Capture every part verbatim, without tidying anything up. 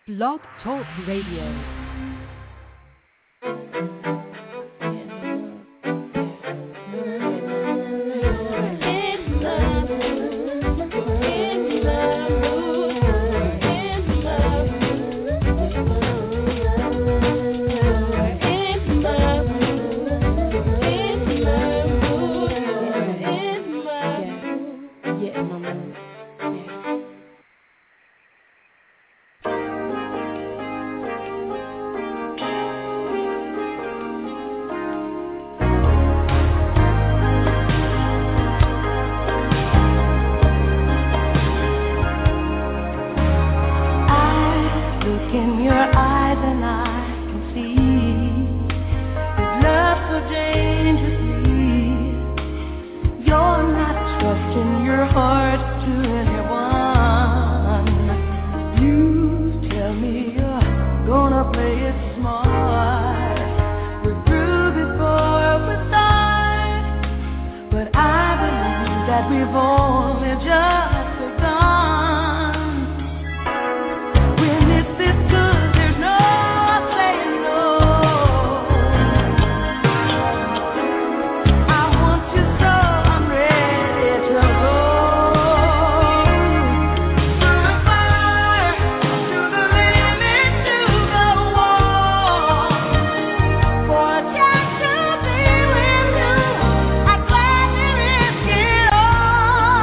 Blog Talk Radio. I'd gladly risk it all.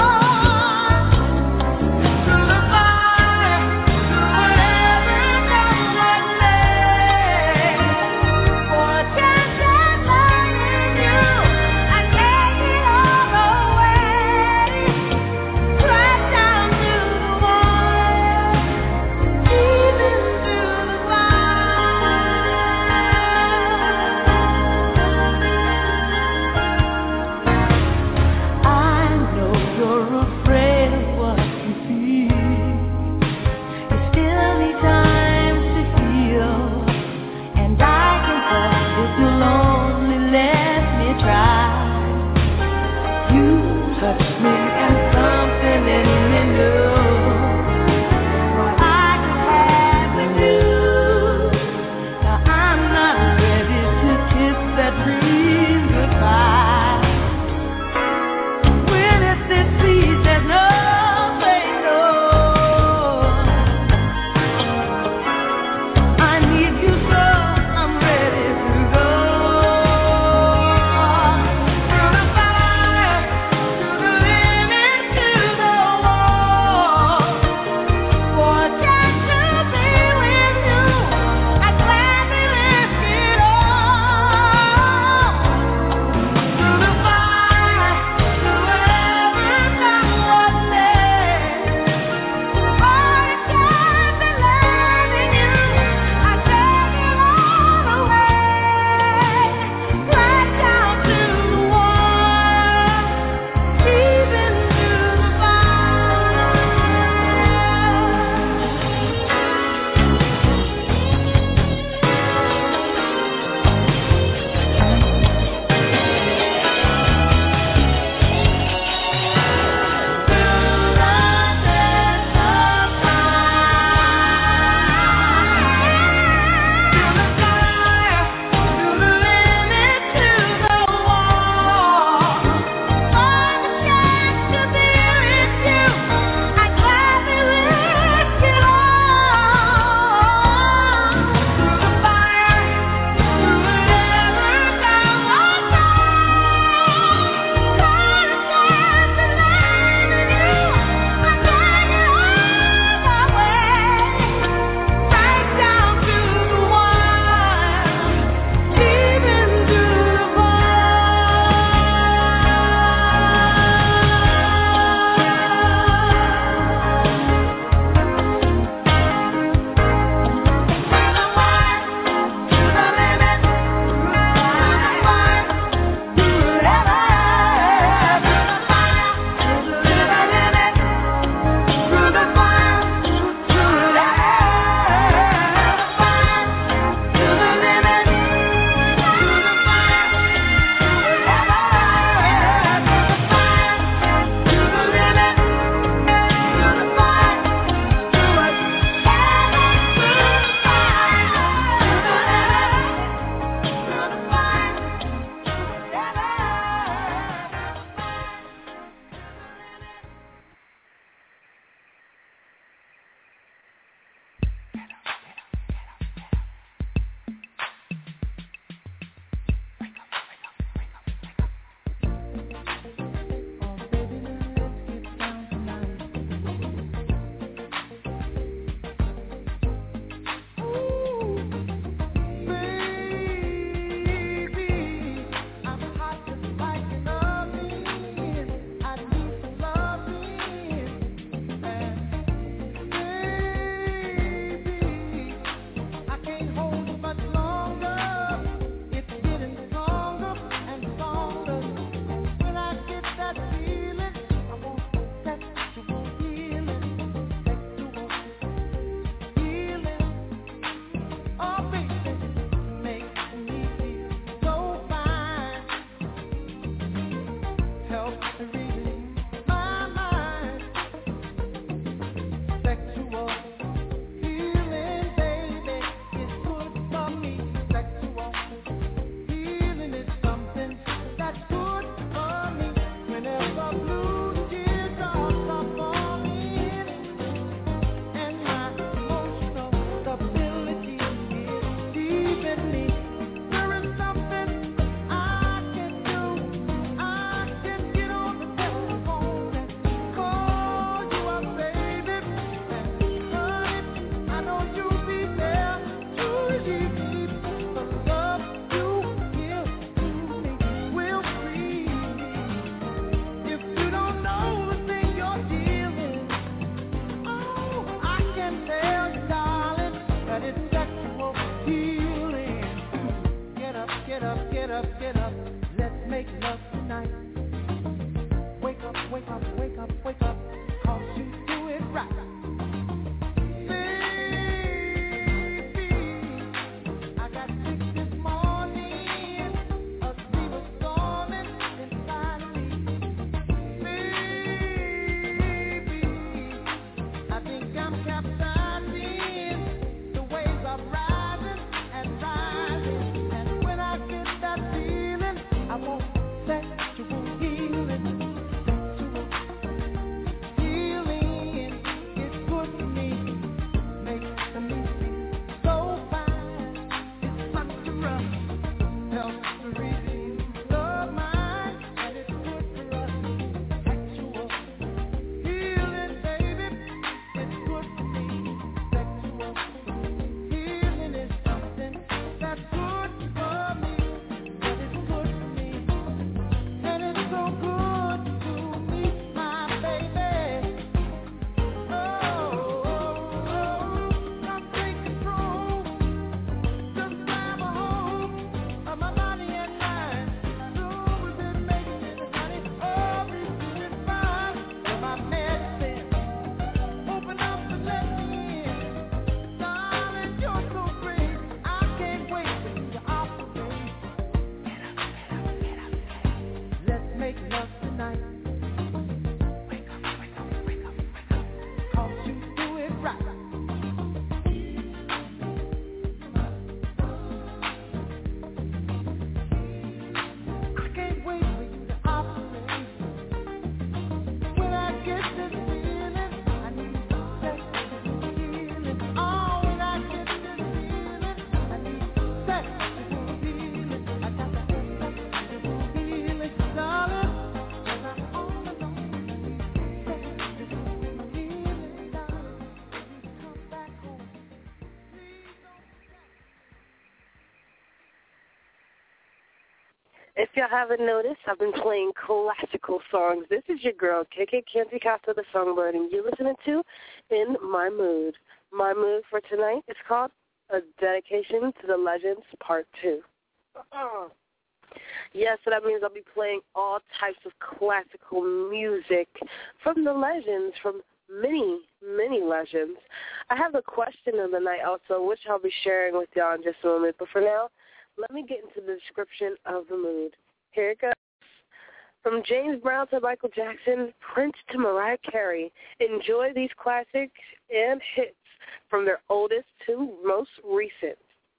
If y'all haven't noticed, I've been playing classical songs. This is your girl, K K Canty Casa the Songbird, and you're listening to In My Mood. My mood for tonight is called A Dedication to the Legends Part two. Uh-uh. Yes, so that means I'll be playing all types of classical music from the legends, from many, many legends. I have the question of the night also, which I'll be sharing with y'all in just a moment. But for now, let me get into the description of the mood. Here it goes. From James Brown to Michael Jackson, Prince to Mariah Carey, enjoy these classics and hits from their oldest to most recent.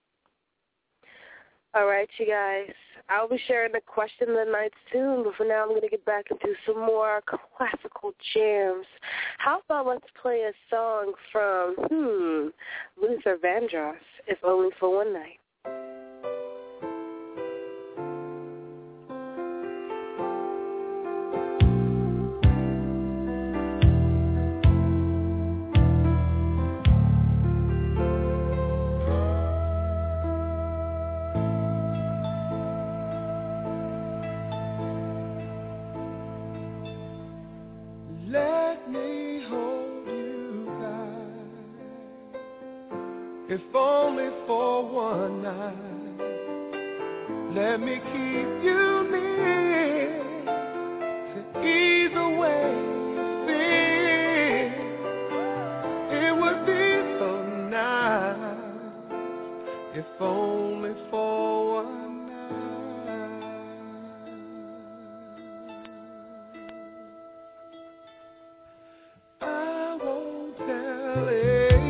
All right, you guys. I'll be sharing the question of the night soon, but for now I'm going to get back into some more classical jams. How about let's play a song from, hmm, Luther Vandross, If Only for One Night. If only for one night, let me keep you near to ease away your fear. It would be so nice if only for one night. I won't tell it.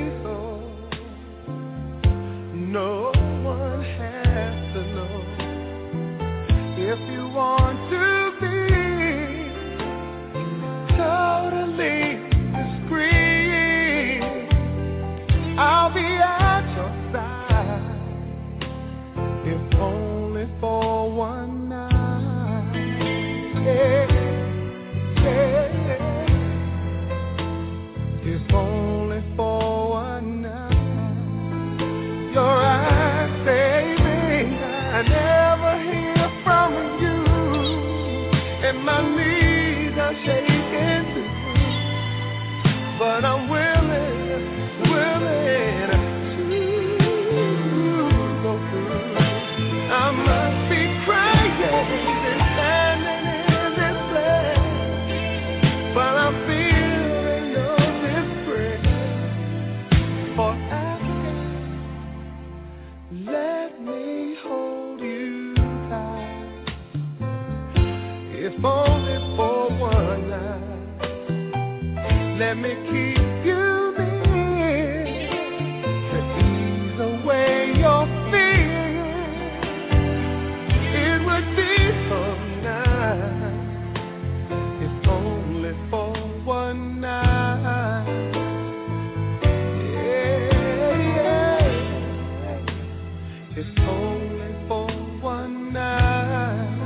No one has to know. If you want to be totally discreet, I'll be at your side, if only for one night. Yeah, yeah. If only for one night. Your eyes say things I never hear from you, and my knees are shaking too, but I'm willing, willing to go through. I must be crazy standing in this place, but I'm feeling no disgrace for let me hold you tight, if only for one night. Let me keep you near to ease away your fear. It would be so nice, if only for one night. It's only for one night.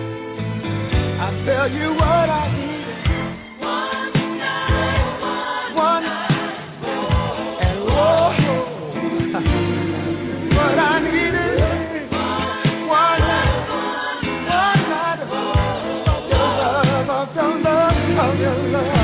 I tell you what I need. One night, one night, and oh, what I need is one night, one night of your love, of your love, of your love.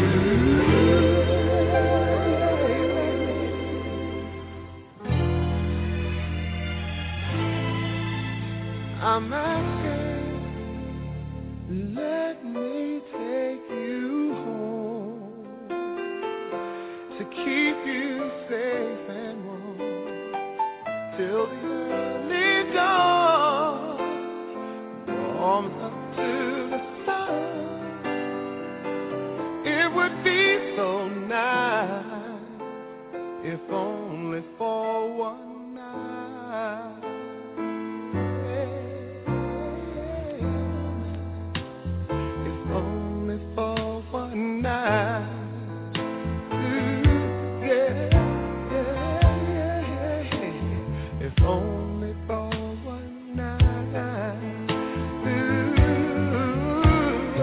I'm asking, let me take you home to keep you safe and warm till the early dawn warms up to the sun. It would be so nice if only for one night. For one night, ooh, yeah, yeah, yeah, yeah. If only for one night, ooh,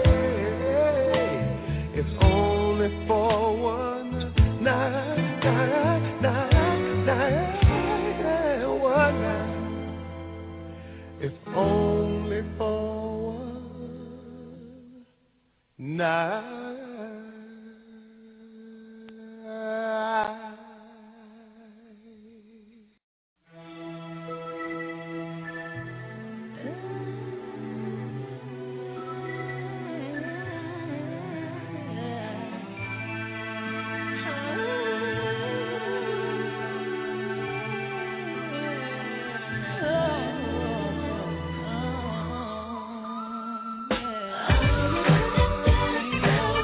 yeah. If only for one night, night, night, night, one night. If only tonight. Oh,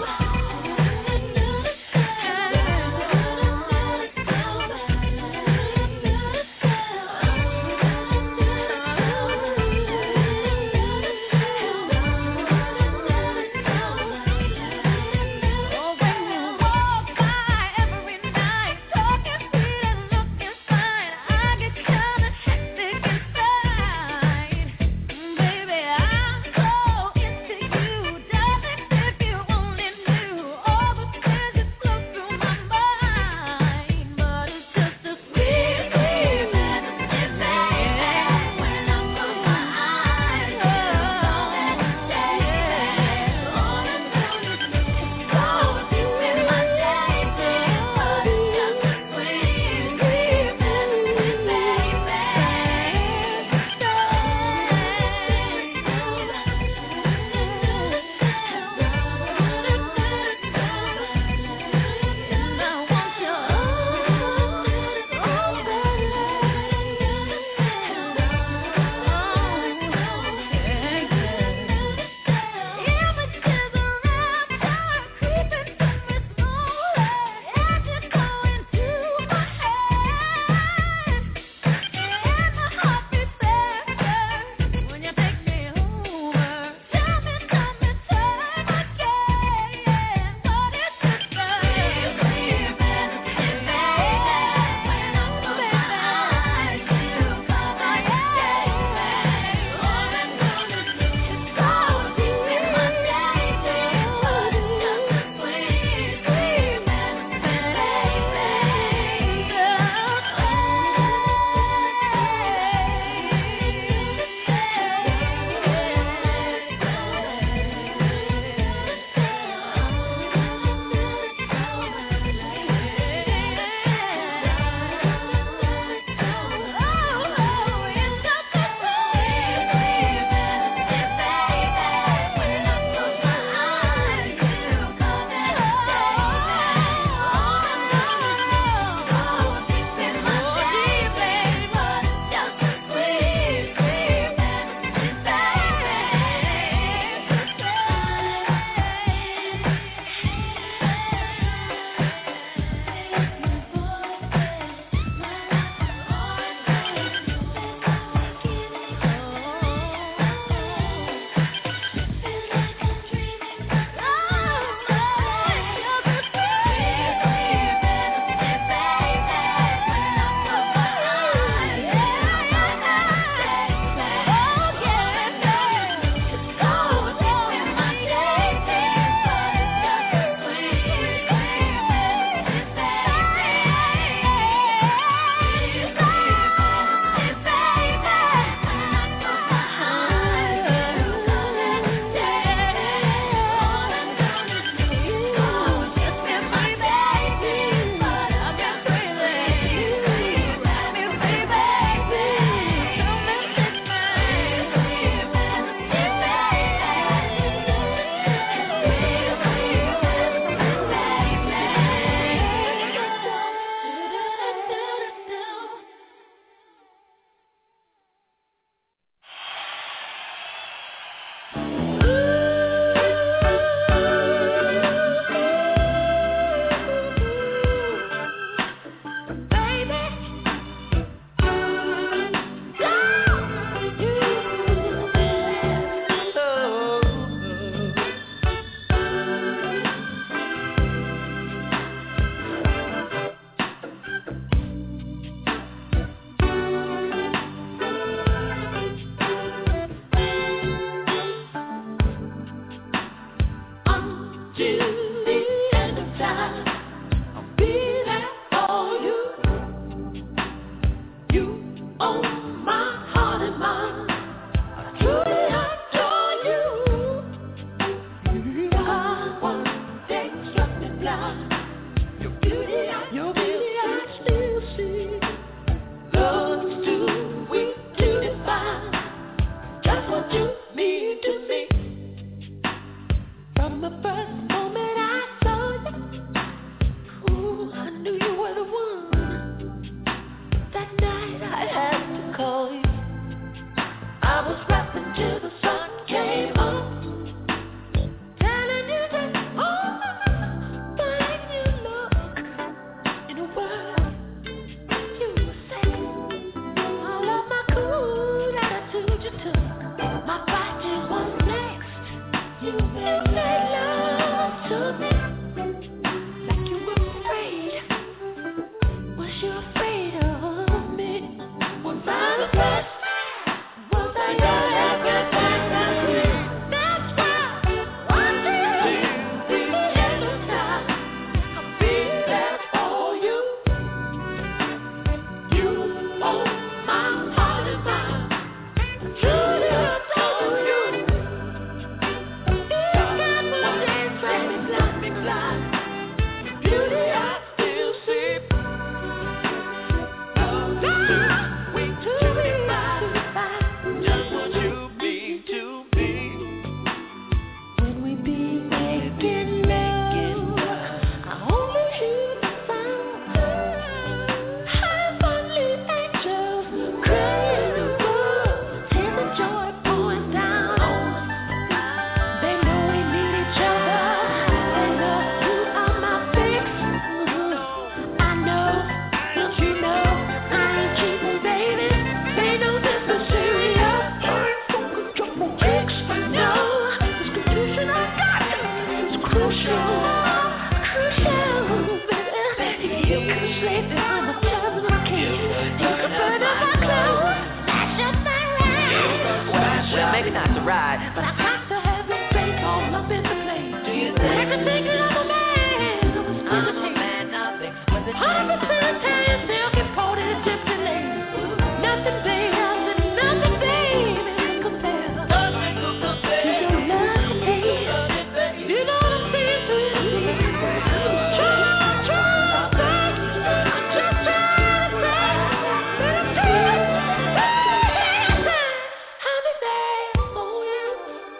right, but I got to have your face all up in the place. Do you think? Everything I'm a man of exquisite taste. I'm a man of exquisite taste. one hundred percent Italian silk imported in gypsy lace. Nothing, baby, nothing, nothing, baby, can compare. Nothing can compare. To your love and taste. You know what I'm saying to you? Try, try, try. Just try to say. Let 'em do it. I'll be there for you.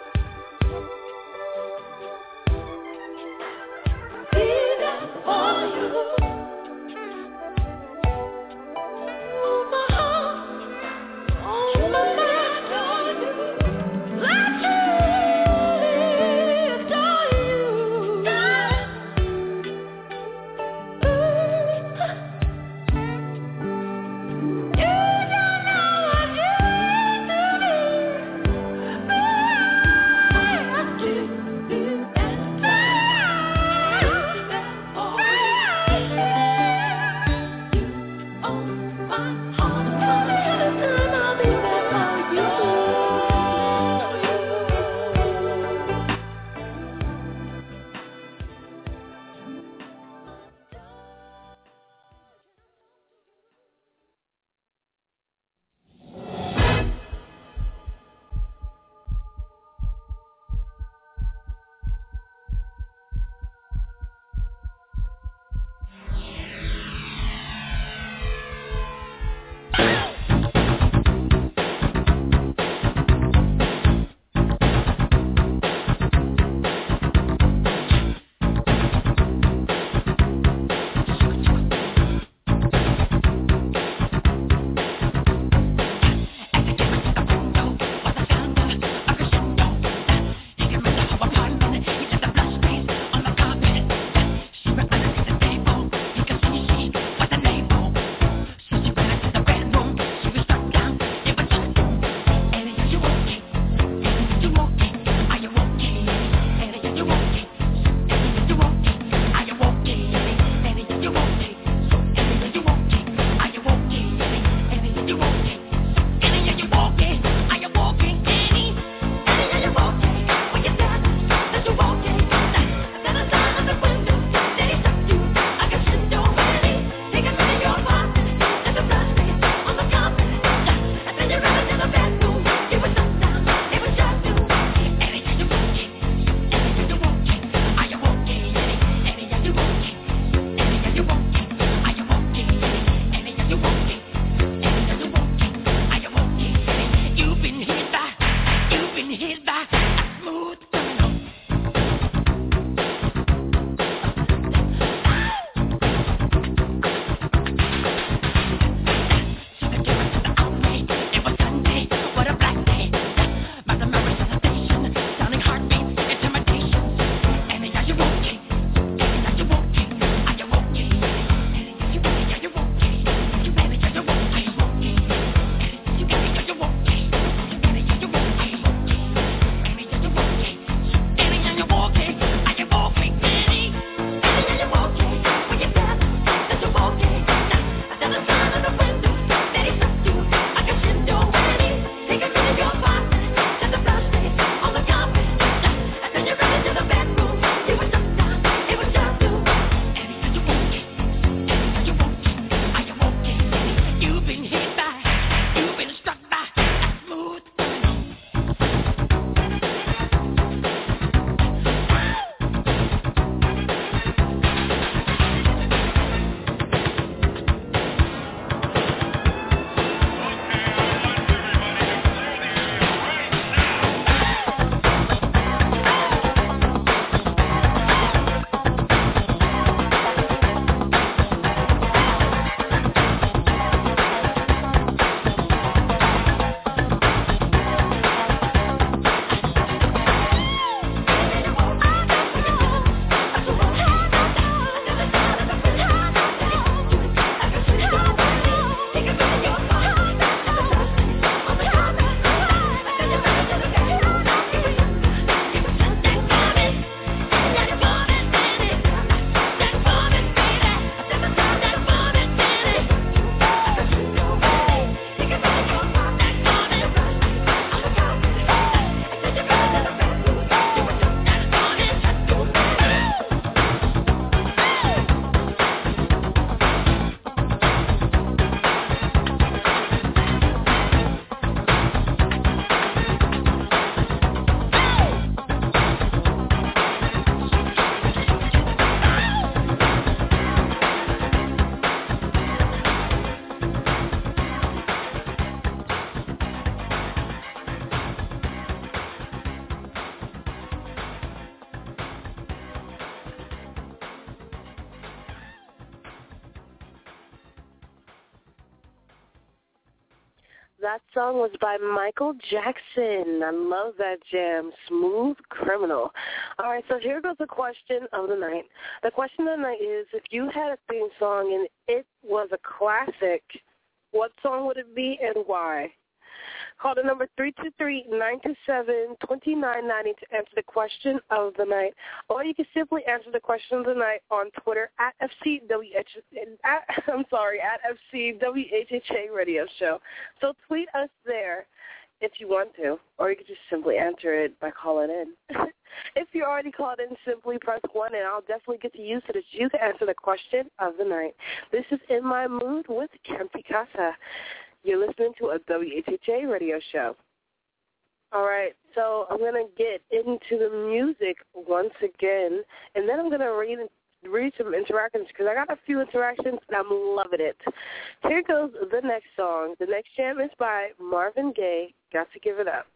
that song was by Michael Jackson. I love that jam, Smooth Criminal. All right, so here goes the question of the night. The question of the night is, if you had a theme song and it was a classic, what song would it be and why? Call the number three two three, nine two seven, two nine nine zero to answer the question of the night. Or you can simply answer the question of the night on Twitter at F C W H, at, I'm sorry, at F C W H H A Radio Show. So tweet us there if you want to, or you can just simply answer it by calling in. If you already called in, simply press one, and I'll definitely get to you so that you can answer the question of the night. This is In My Mood with Canty Casa. You're listening to a W H H A radio show. All right, so I'm going to get into the music once again, and then I'm going to read read some interactions because I got a few interactions, and I'm loving it. Here goes the next song. The next jam is by Marvin Gaye, Got to Give It Up.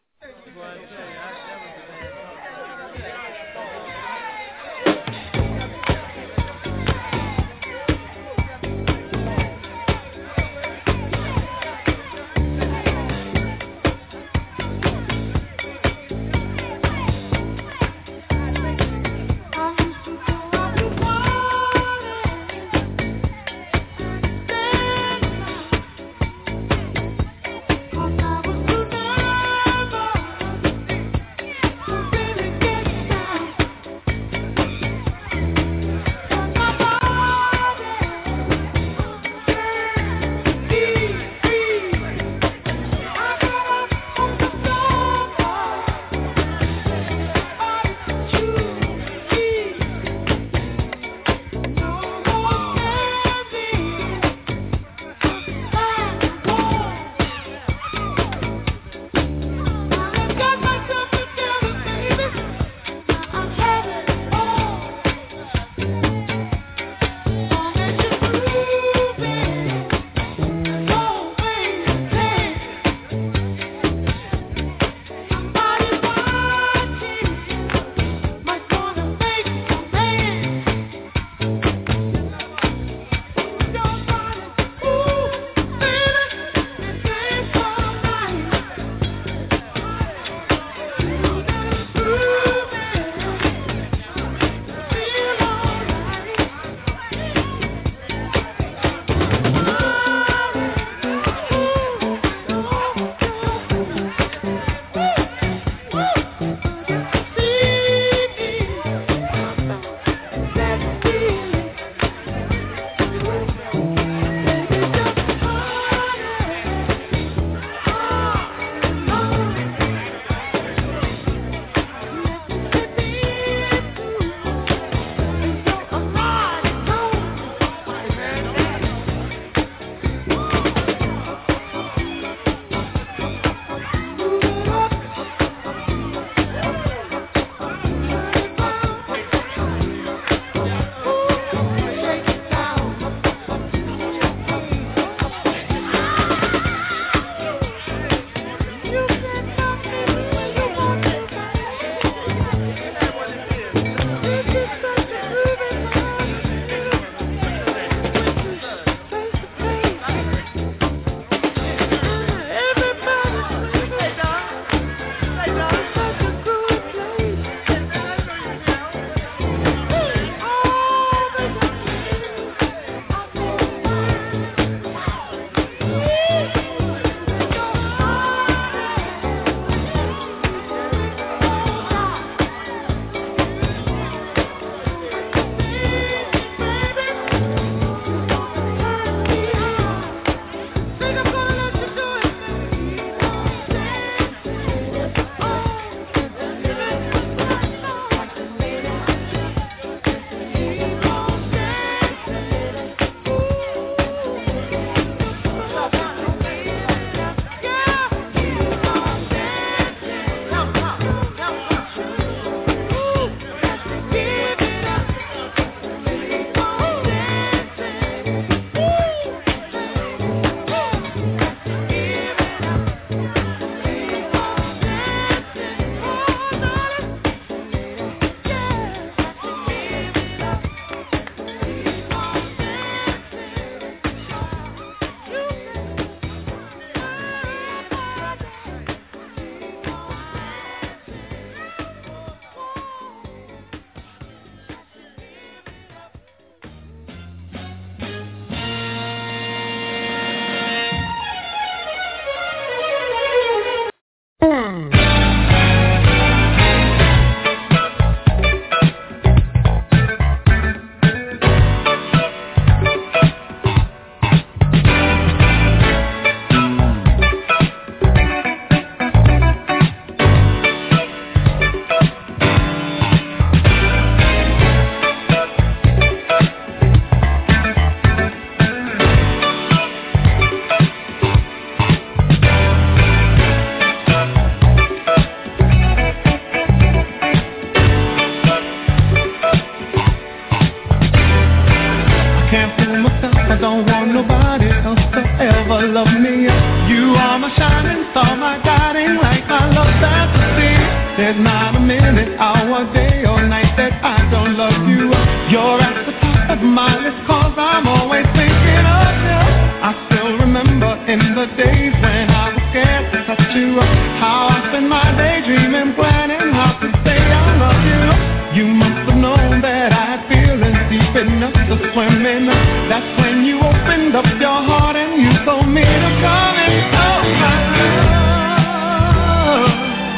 nobody else to ever love me. You are my shining star, my guiding light, my love that's the sea. There's not a minute, hour, day or night that I don't love you. You're at the top of my list, cause I'm always thinking of you. I still remember in the days when I was scared to touch you, how I spent my day dreaming, planning how to say I love you. You must have known that I had feelings deep enough to swim in. That's when you opened up your heart and you told me to come and oh my love.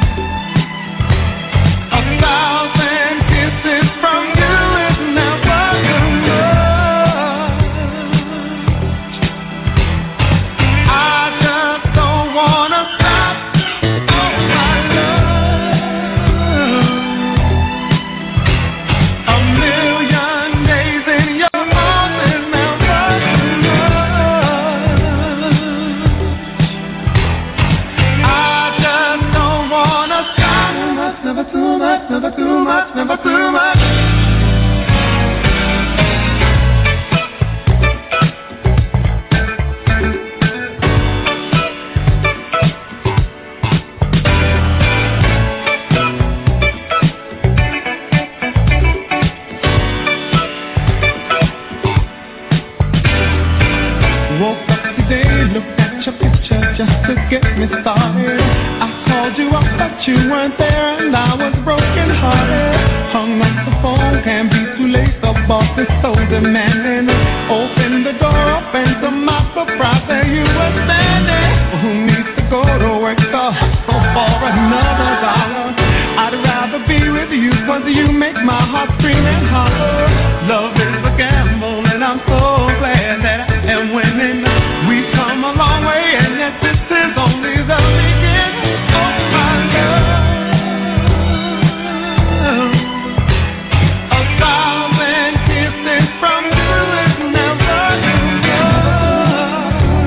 A thousand kisses from you is never enough. I just don't wanna stop. Oh my love. A million days in your arms is never enough. I just don't wanna stop. Never too much, never too much, never too much. Woke up today, looked at your picture just to get me started. I called you up, but you weren't there, and I was broken hearted. Hung up the phone, can't be too late. The boss is so demanding. Open the door up, and to my surprise, there you were standing. Who needs to go to work to hustle for another dollar? I'd rather be with you, cause you make my heart scream and holler. Love is a gamble, and I'm so glad that I am winning. We've come a long way, and yet this is only the beginning of my love. A thousand kisses from you is never enough.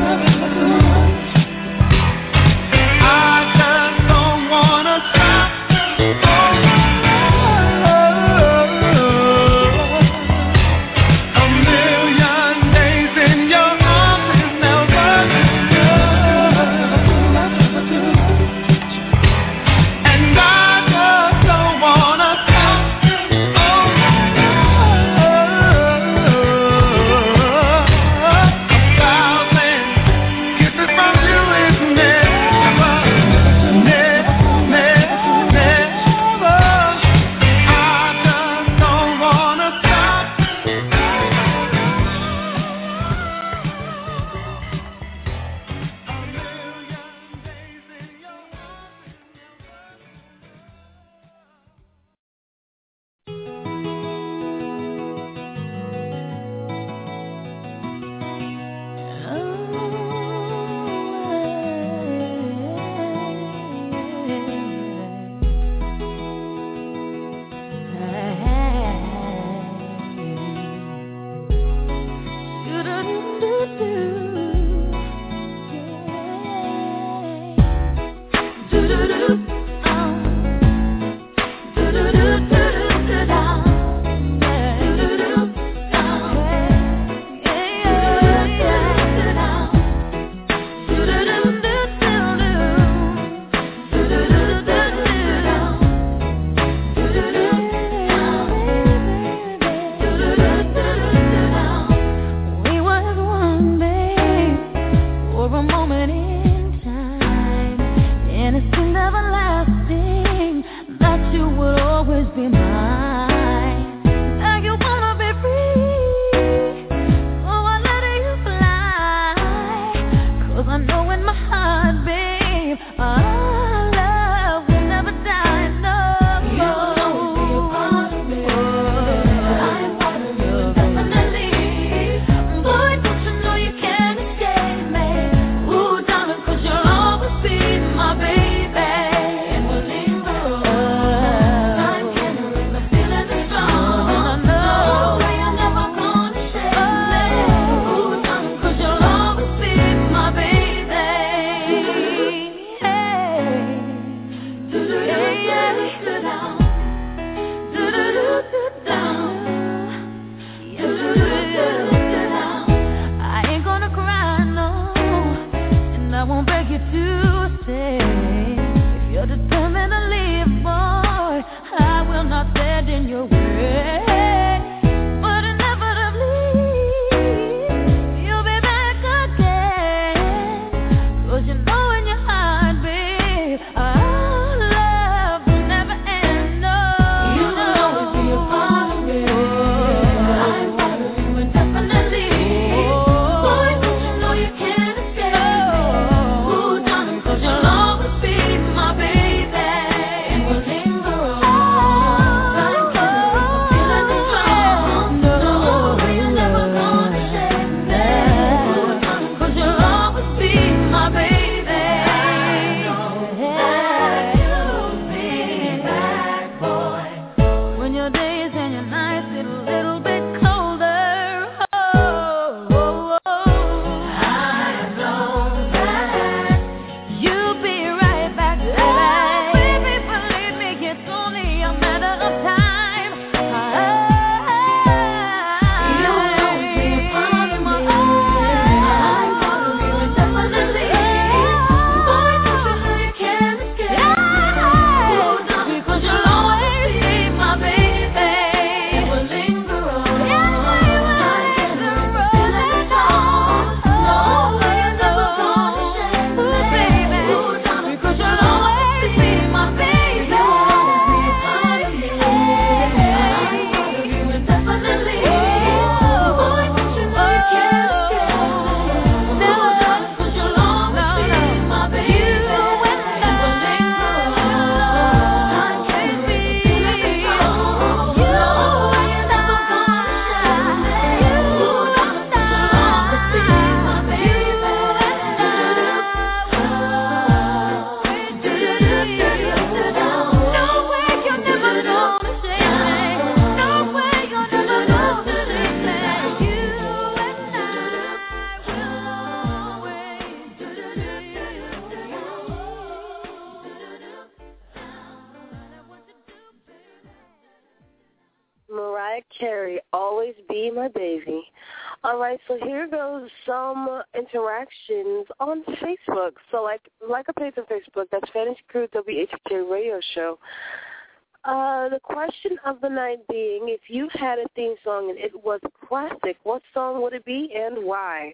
Carey, Always Be My Baby. All right, so here goes some interactions on Facebook. So like like a page on Facebook, that's Fantasy Crew W H J Radio Show. Uh, the question of the night being, if you had a theme song and it was a classic, what song would it be and why?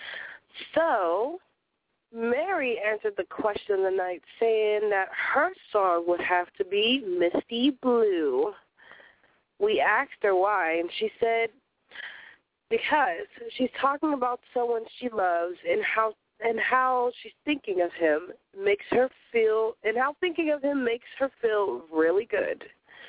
So Mary answered the question of the night saying that her song would have to be Misty Blue. We asked her why, and she said because she's talking about someone she loves and how and how she's thinking of him makes her feel, and how thinking of him makes her feel really good.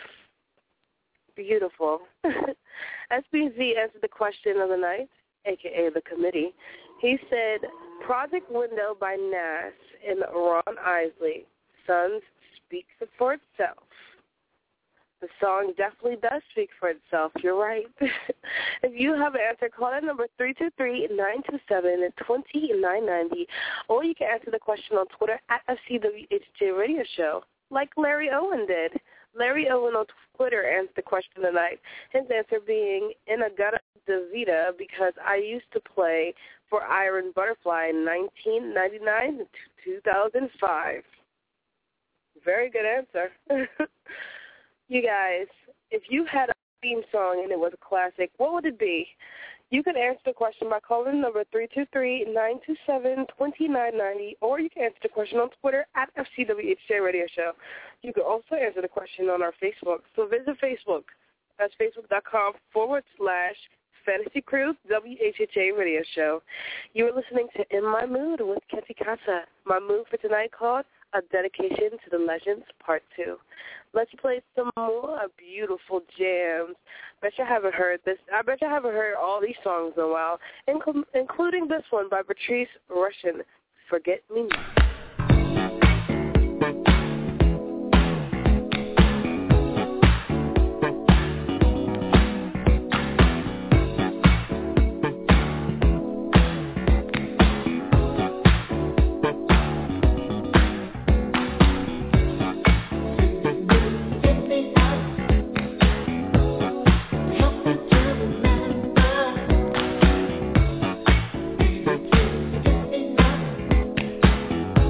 Beautiful. S B Z answered the question of the night, a k a the committee. He said, Project Window by Nas and Ron Isley. Sons speaks for itself. The song definitely does speak for itself. You're right. If you have an answer, call in number three two three, nine two seven, two nine nine zero, or you can answer the question on Twitter at F C W H J Radio Show, like Larry Owen did. Larry Owen on Twitter answered the question tonight, his answer being Inagata Davida, because I used to play for Iron Butterfly in nineteen ninety-nine to two thousand five. Very good answer. You guys, if you had a theme song and it was a classic, what would it be? You can answer the question by calling number three two three, nine two seven, two nine nine zero, or you can answer the question on Twitter at F C W H J Radio Show. You can also answer the question on our Facebook. So visit Facebook. That's facebook.com forward slash Fantasy Crew W H H A Radio Show. You are listening to In My Mood with Kenty Casa. My mood for tonight called A Dedication to the Legends Part two. Let's play some more beautiful jams. Bet you haven't heard this. I bet you haven't heard all these songs in a while, inclu- including this one by Patrice Rushen, Forget Me Not. Thank you.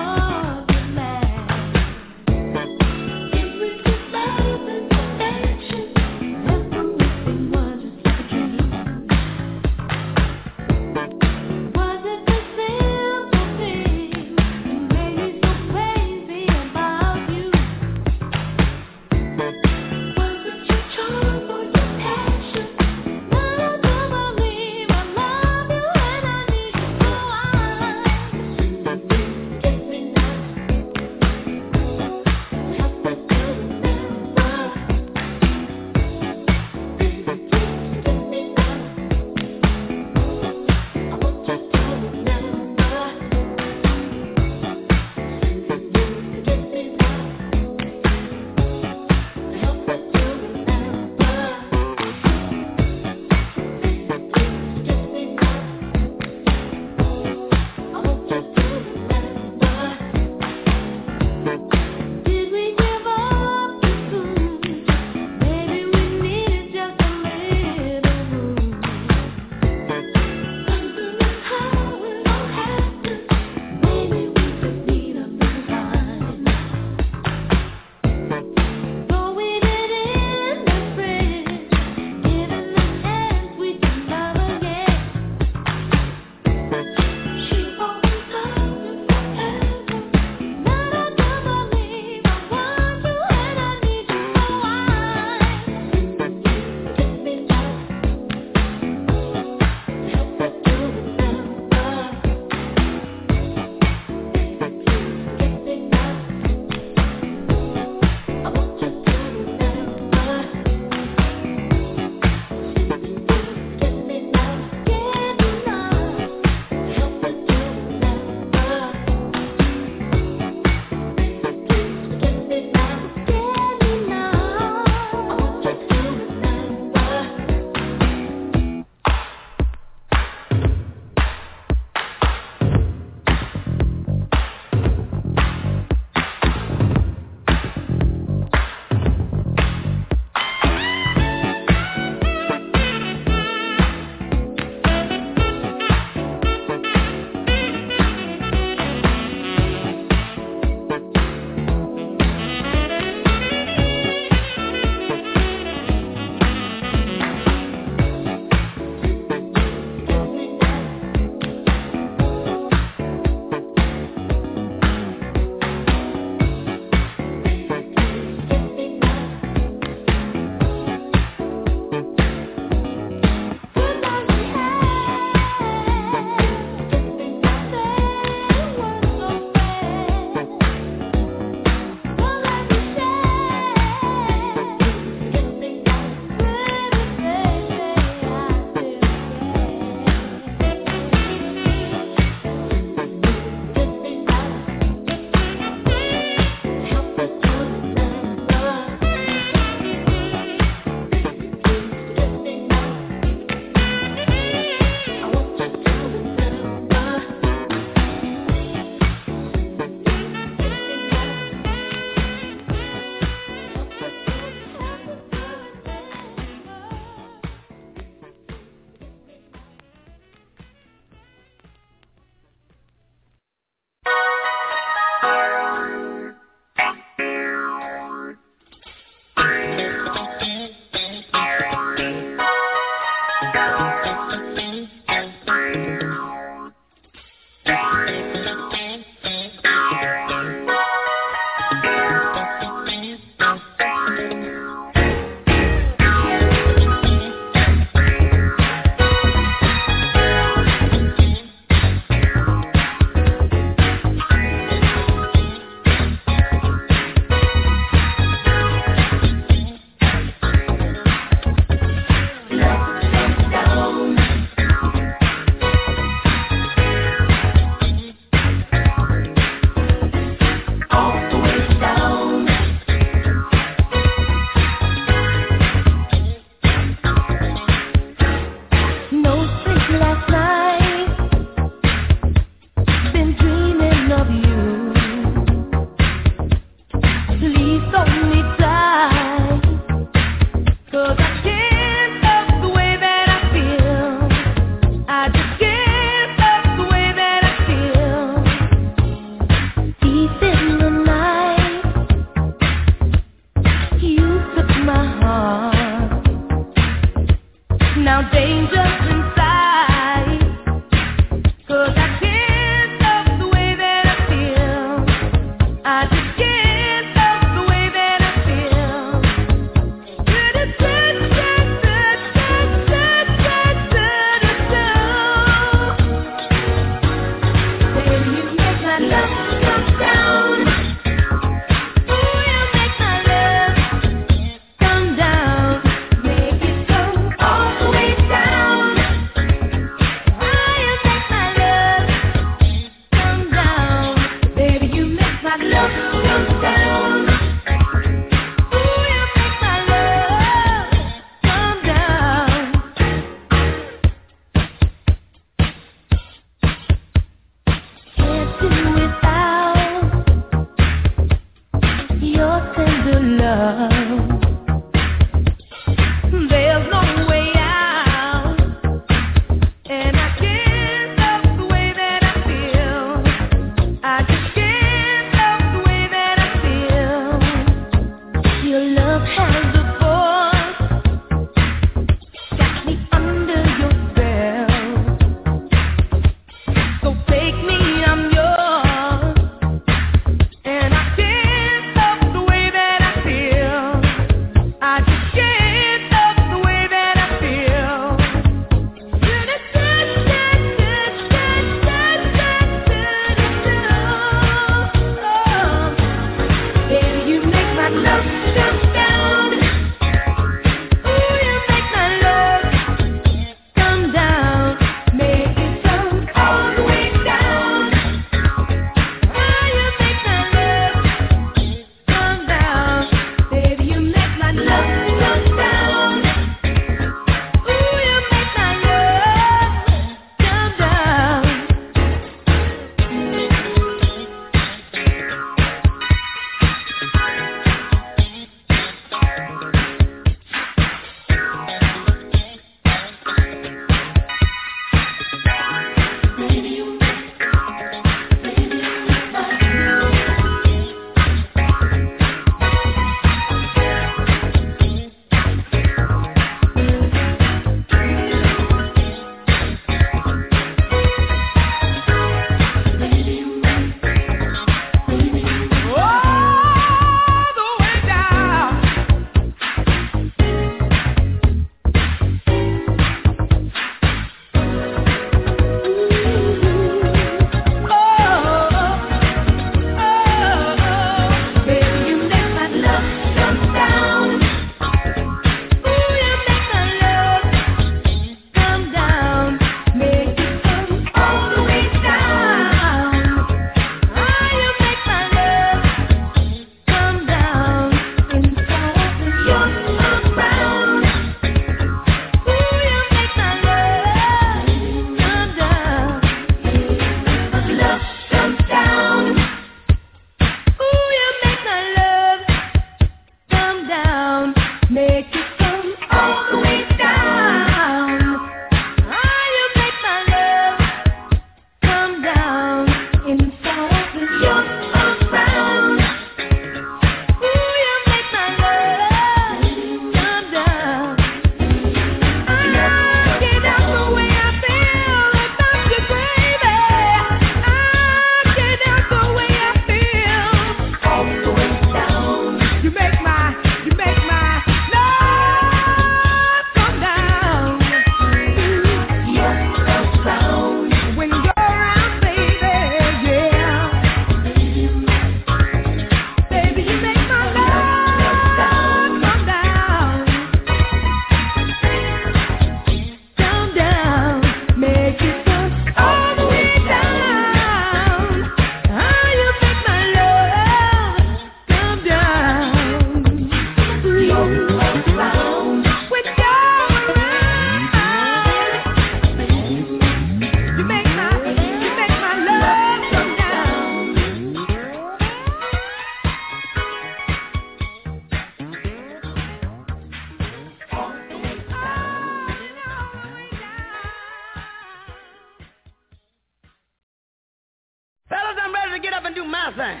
thing.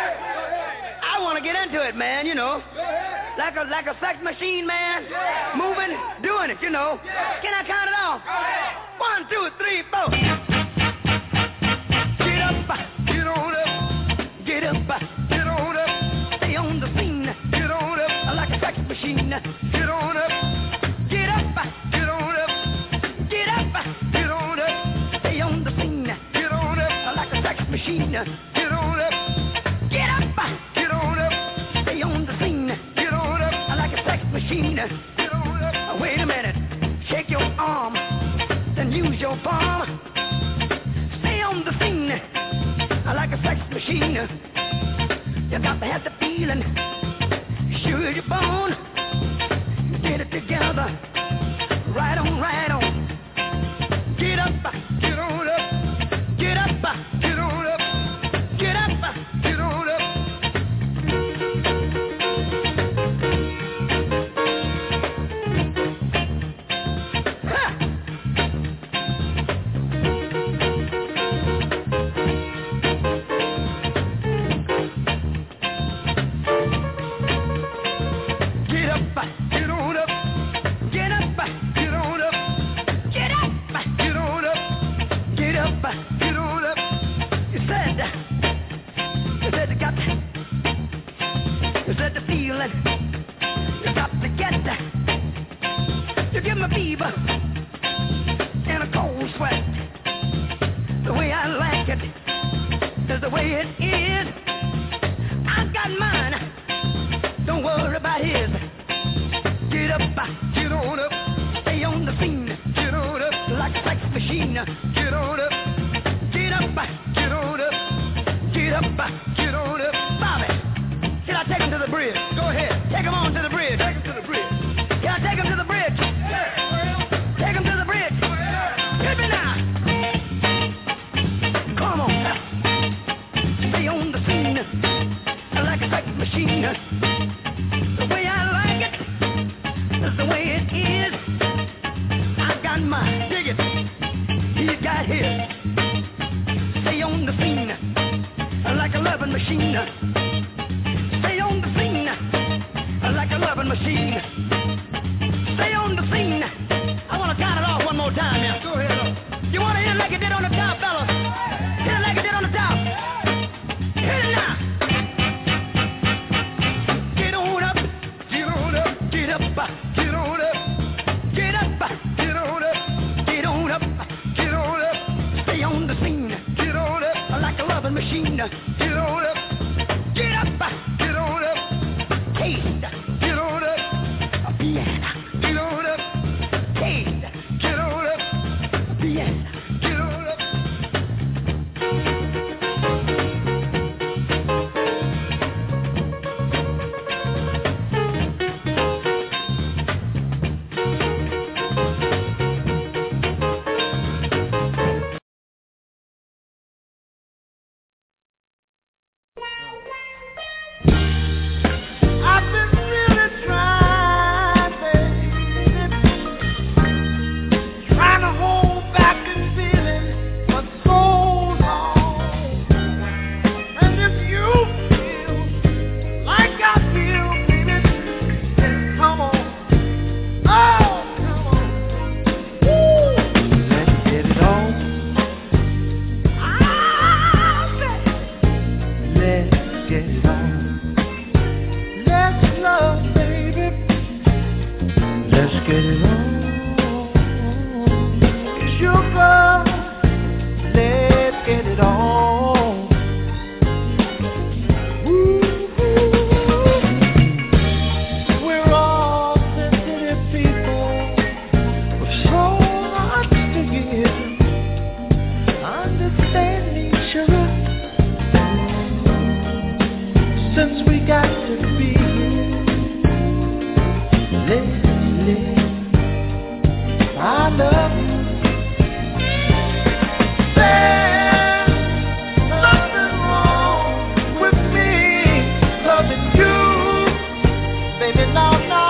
I want to get into it, man, you know. Like a like a sex machine, man. Moving, doing it, you know. Can I count it off? One, two, three, four. Get up, get on up. Get up, get on up. Stay on the scene. Get on up like a sex machine. Get on up. Get up, get on up. Get up, get on up. Stay on the scene. Get on up like a sex machine. Get on up. Get up, get on up. Stay on the scene. Get on up like a sex machine. Get on up. Wait a minute. Shake your arm. Then use your palm. Stay on the scene like a sex machine. You got to have the feeling. Sure you're born. Get it together. Right on, right on. Get up, get on up. Get up, get on up. Get up, get on up. fever and a cold sweat. The way I like it is the way it is. I got mine, don't worry about his. Get up, get on up, stay on the scene. Get on up like a sex machine. Get on up, get up, get on up, get up, get on up. Bobby, can I take him to the bridge? Go ahead, take him on to the bridge. Take him to the bridge. Can I take him to the bridge? Yeah. Take him to the bridge. Yeah. Hit me now. Come on, stay on the scene like a sex machine. The way I like it is the way it is. I got mine, dig it. He got his. Stay on the scene like a loving machine. Stay on the scene like a loving machine. Stay on the scene. I want to count it off one more time now. Go ahead. You want to hit it like it did on the top, fellas? Hit it like it did on the top. Hit it now. Get on up. Get on up. Get up. Get on up. Get up. Get on up. Get on up. Get on up. Stay on the scene. Get on up. Like a loving machine. Get on up. Get up. Get on up. Taste. Get on up. A piano. Get on up. Taste. Get on up. A piano. Get on up. I've been really trying, baby, trying to hold back this feeling for so long. And if you feel like I feel, baby, then come on, oh, come on, woo, let's get it on. Ah, baby, let's get it on. Let's love, baby. Let's get it on. Sugar, let's get it on. Woo-hoo. We're all sensitive people with so much to give. Understand each other since we got to be. Let's live. I love you. There's nothing wrong with me loving you, baby. No, no.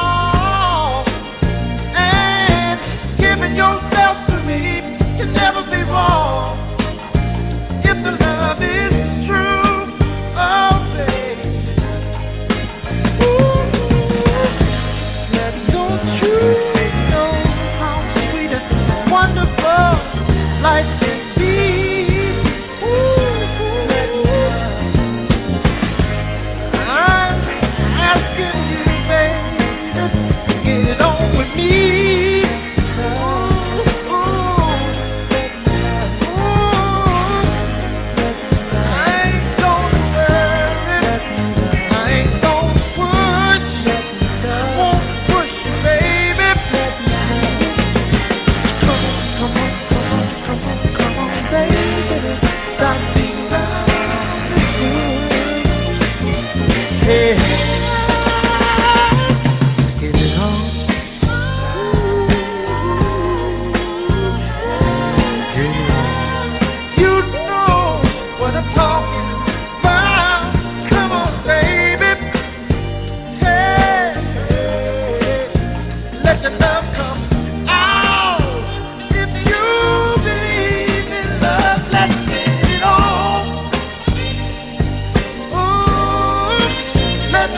And giving yourself to me can never be wrong if the love is true. Oh, baby. Ooh. Don't you know how sweet and wonderful life can be? Ooh, I'm asking you, baby, to get it on with me. Ooh, ooh, I ain't gonna worry, I ain't gonna push, won't push you, baby. Come on, come on, come on, come on, come on, baby. Stop being hey, get it on. Get it on. You know what I'm talking about. Come on, baby. Hey, let the love come out. If you believe in love, let's get it on. Ooh, let's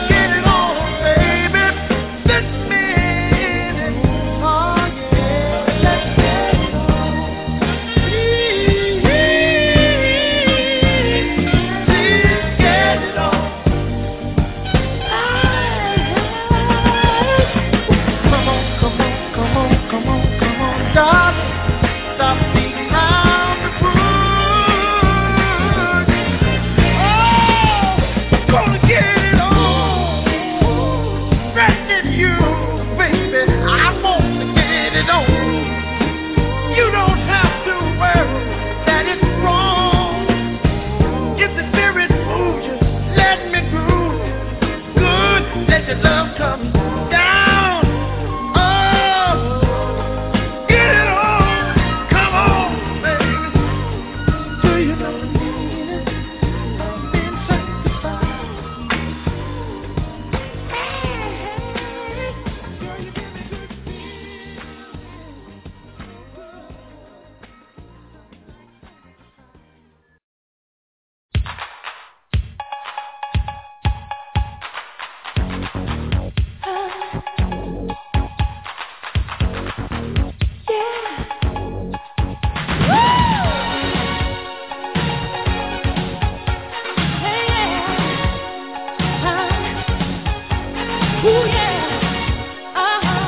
Ooh, yeah. Uh-huh.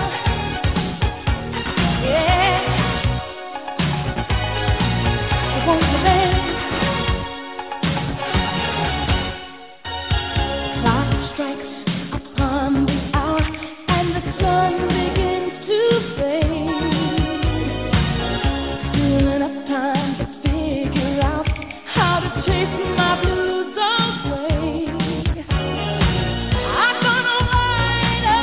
Yeah. Won't you let clock strikes upon the hour and the sun begins to fade. Still enough time to figure out how to chase my blues away. I'm gonna ride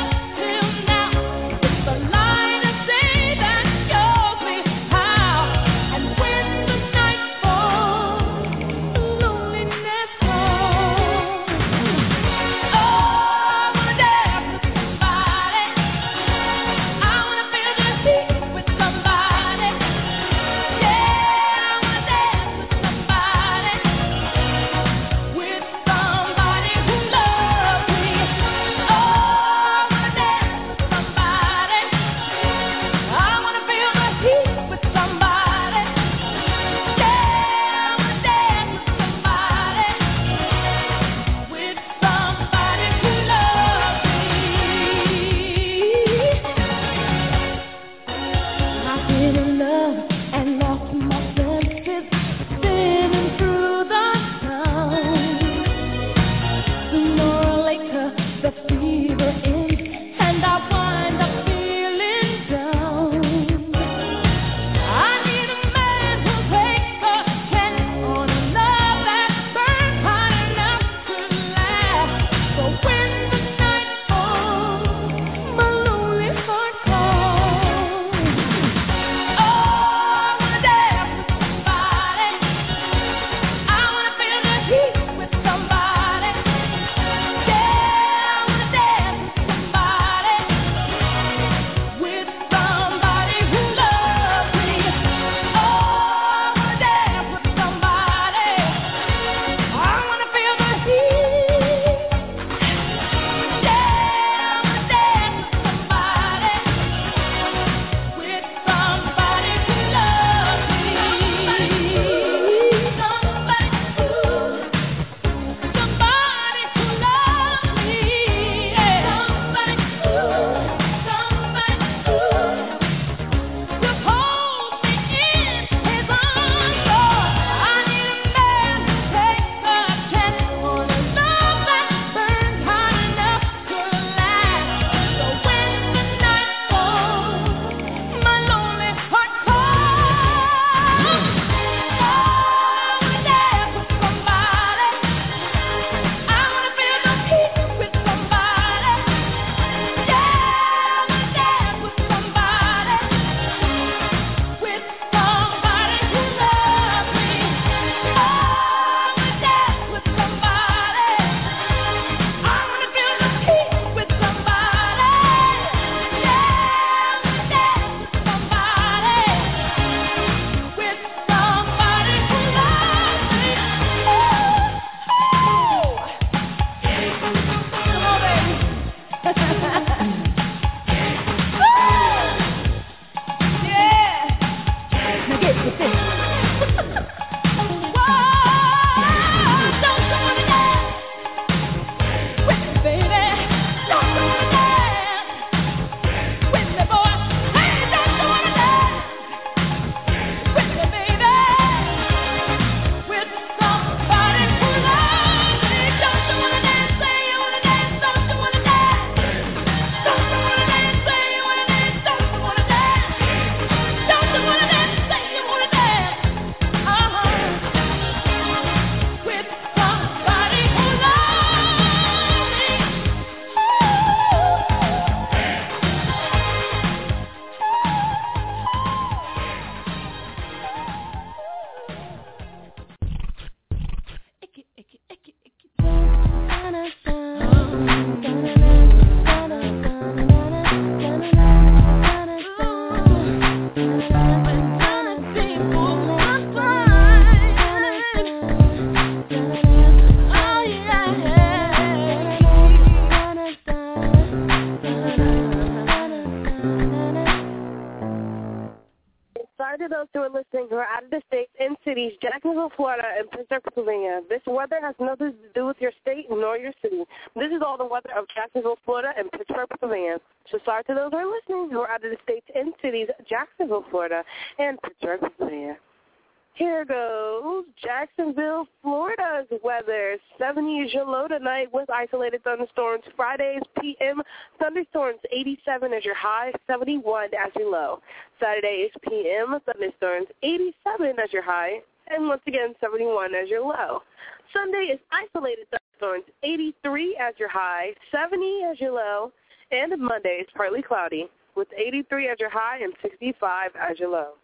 cities, Jacksonville, Florida, and Pittsburgh, Pennsylvania. This weather has nothing to do with your state nor your city. This is all the weather of Jacksonville, Florida, and Pittsburgh, Pennsylvania. So sorry to those who are listening who are out of the states and cities, Jacksonville, Florida, and Pittsburgh, Pennsylvania. Here goes Jacksonville, Florida's weather. seventy is your low tonight with isolated thunderstorms. Fridays, P M, thunderstorms. eighty-seven is your high, seventy-one as your low. Saturdays, P M, thunderstorms. eighty-seven as your high, and once again, seventy-one as your low. Sunday is isolated thunderstorms. eighty-three as your high, seventy as your low, and Monday is partly cloudy with eighty-three as your high and sixty-five as your low.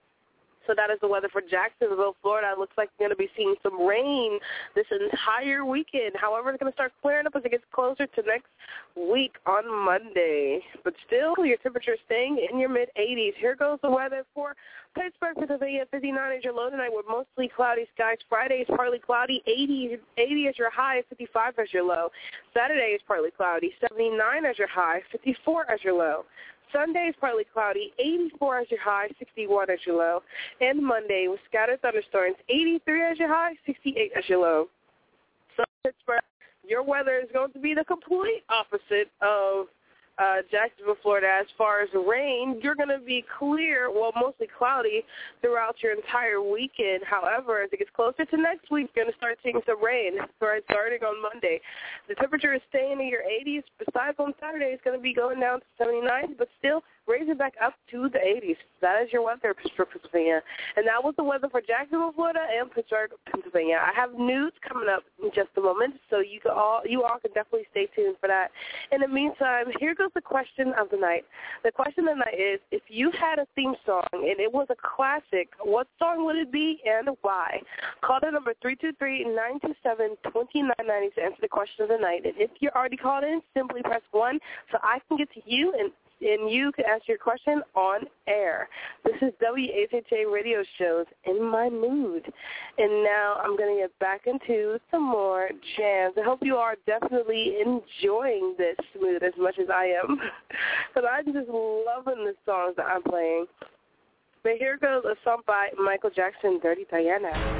So that is the weather for Jacksonville, Florida. It looks like you're going to be seeing some rain this entire weekend. However, it's going to start clearing up as it gets closer to next week on Monday. But still, your temperature is staying in your mid-eighties. Here goes the weather for Pittsburgh, Pennsylvania. fifty-nine is your low tonight with mostly cloudy skies. Friday is partly cloudy. eighty, eighty is your high, fifty-five as your low. Saturday is partly cloudy. seventy-nine as your high, fifty-four as your low. Sunday is partly cloudy, eighty-four as your high, sixty-one as your low. And Monday with scattered thunderstorms, eighty-three as your high, sixty-eight as your low. So Pittsburgh, your weather is going to be the complete opposite of uh, Jacksonville, Florida. As far as rain, you're going to be clear, well, mostly cloudy throughout your entire weekend. However, as it gets closer to next week, you're going to start seeing some rain right, starting on Monday. The temperature is staying in your eighties. Besides, on Saturday, it's going to be going down to seventy-nine, but still raising back up to the eighties. That is your weather for Pennsylvania. And that was the weather for Jacksonville, Florida, and Pittsburgh, Pennsylvania. I have news coming up in just a moment, so you can all you all can definitely stay tuned for that. In the meantime, here goes the question of the night. The question of the night is, if you had a theme song and it was a classic, what song would it be and why? Call the number three two three, nine two seven, two nine nine zero to answer the question of the night. And if you're already called in, simply press one so I can get to you and and you can ask your question on air. This is W H H A Radio Shows In My Mood. And now I'm going to get back into some more jams. I hope you are definitely enjoying this mood as much as I am, because I'm just loving the songs that I'm playing. But here goes a song by Michael Jackson, Dirty Diana.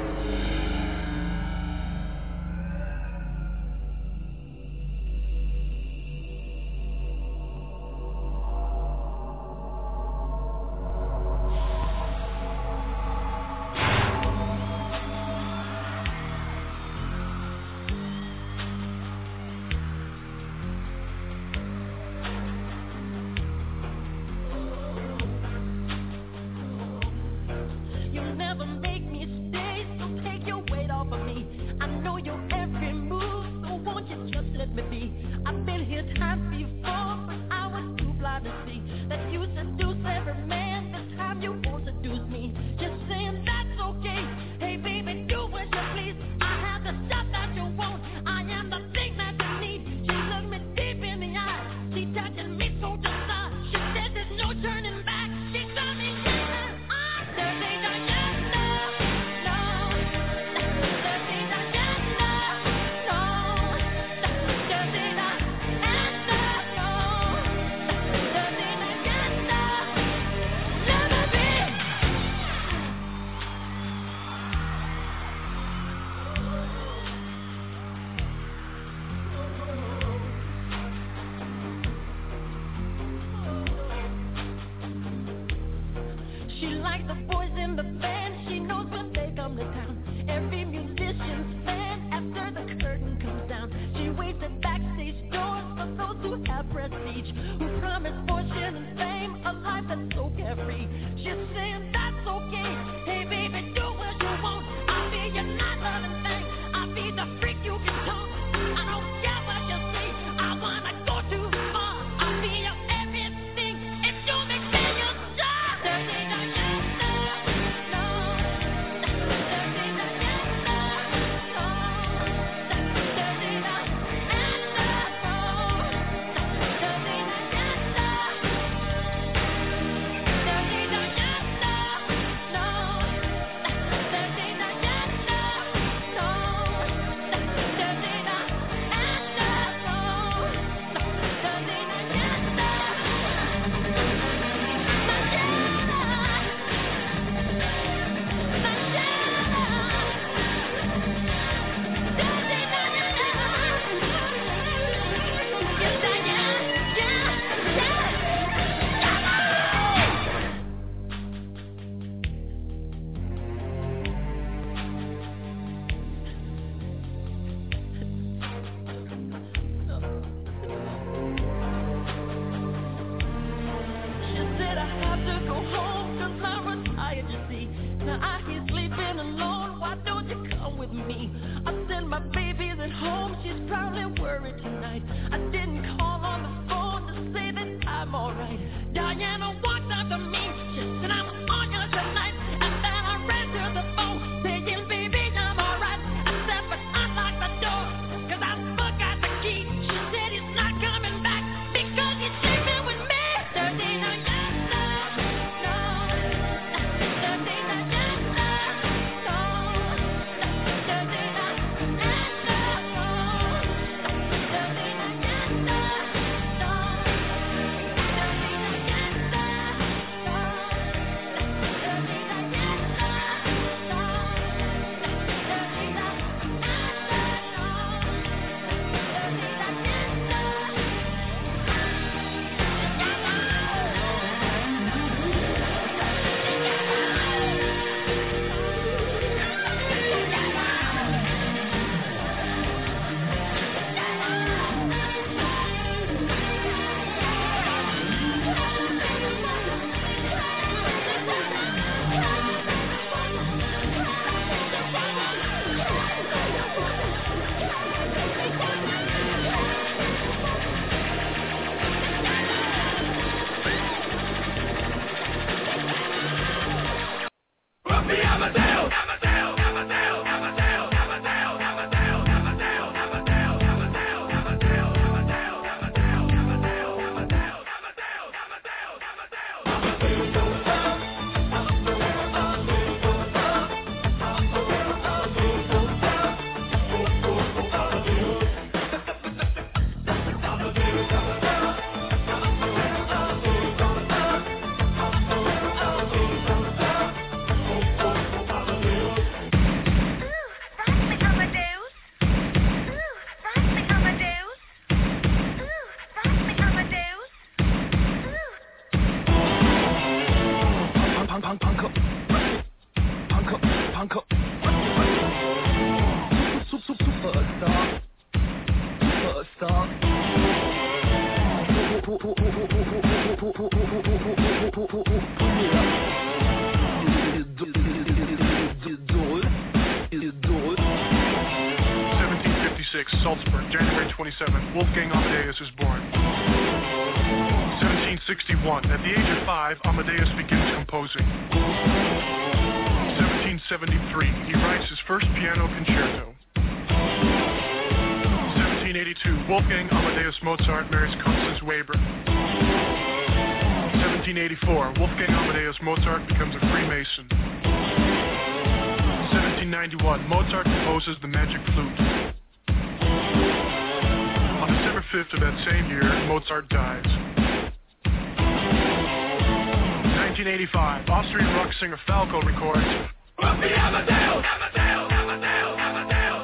Dirty Diana. home, 'cause I'm retired, you see. Now I hear sleeping alone, why don't you come with me? I send my babies at home, she's probably worried tonight. I didn't call on the phone to say that I'm alright. Diana walked up to me, she said I'm on you tonight. And then I ran to the phone, saying, baby, I'm alright. I said, but unlock the door, 'cause I forgot the key. She said he's not coming back, because he's sleeping with me. Thursday night, yes, no, no. Thursday night, yes, no, no. Thursday night, yes, no, no. Thursday night, yes, no, no. seventeen fifty-six, Salzburg, January twenty-seventh, Wolfgang Amadeus is born. seventeen sixty-one, at the age of five, Amadeus begins composing. seventeen seventy-three, he writes his first piano concerto. seventeen eighty-two, Wolfgang Amadeus Mozart marries Constance Weber. seventeen eighty-four, Wolfgang Amadeus Mozart becomes a Freemason. seventeen ninety-one, Mozart composes the Magic Flute. On December fifth of that same year, Mozart dies. nineteen eighty-five, Austrian rock singer Falco records Wolfgang Amadeus, Amadeus, Amadeus, Amadeus.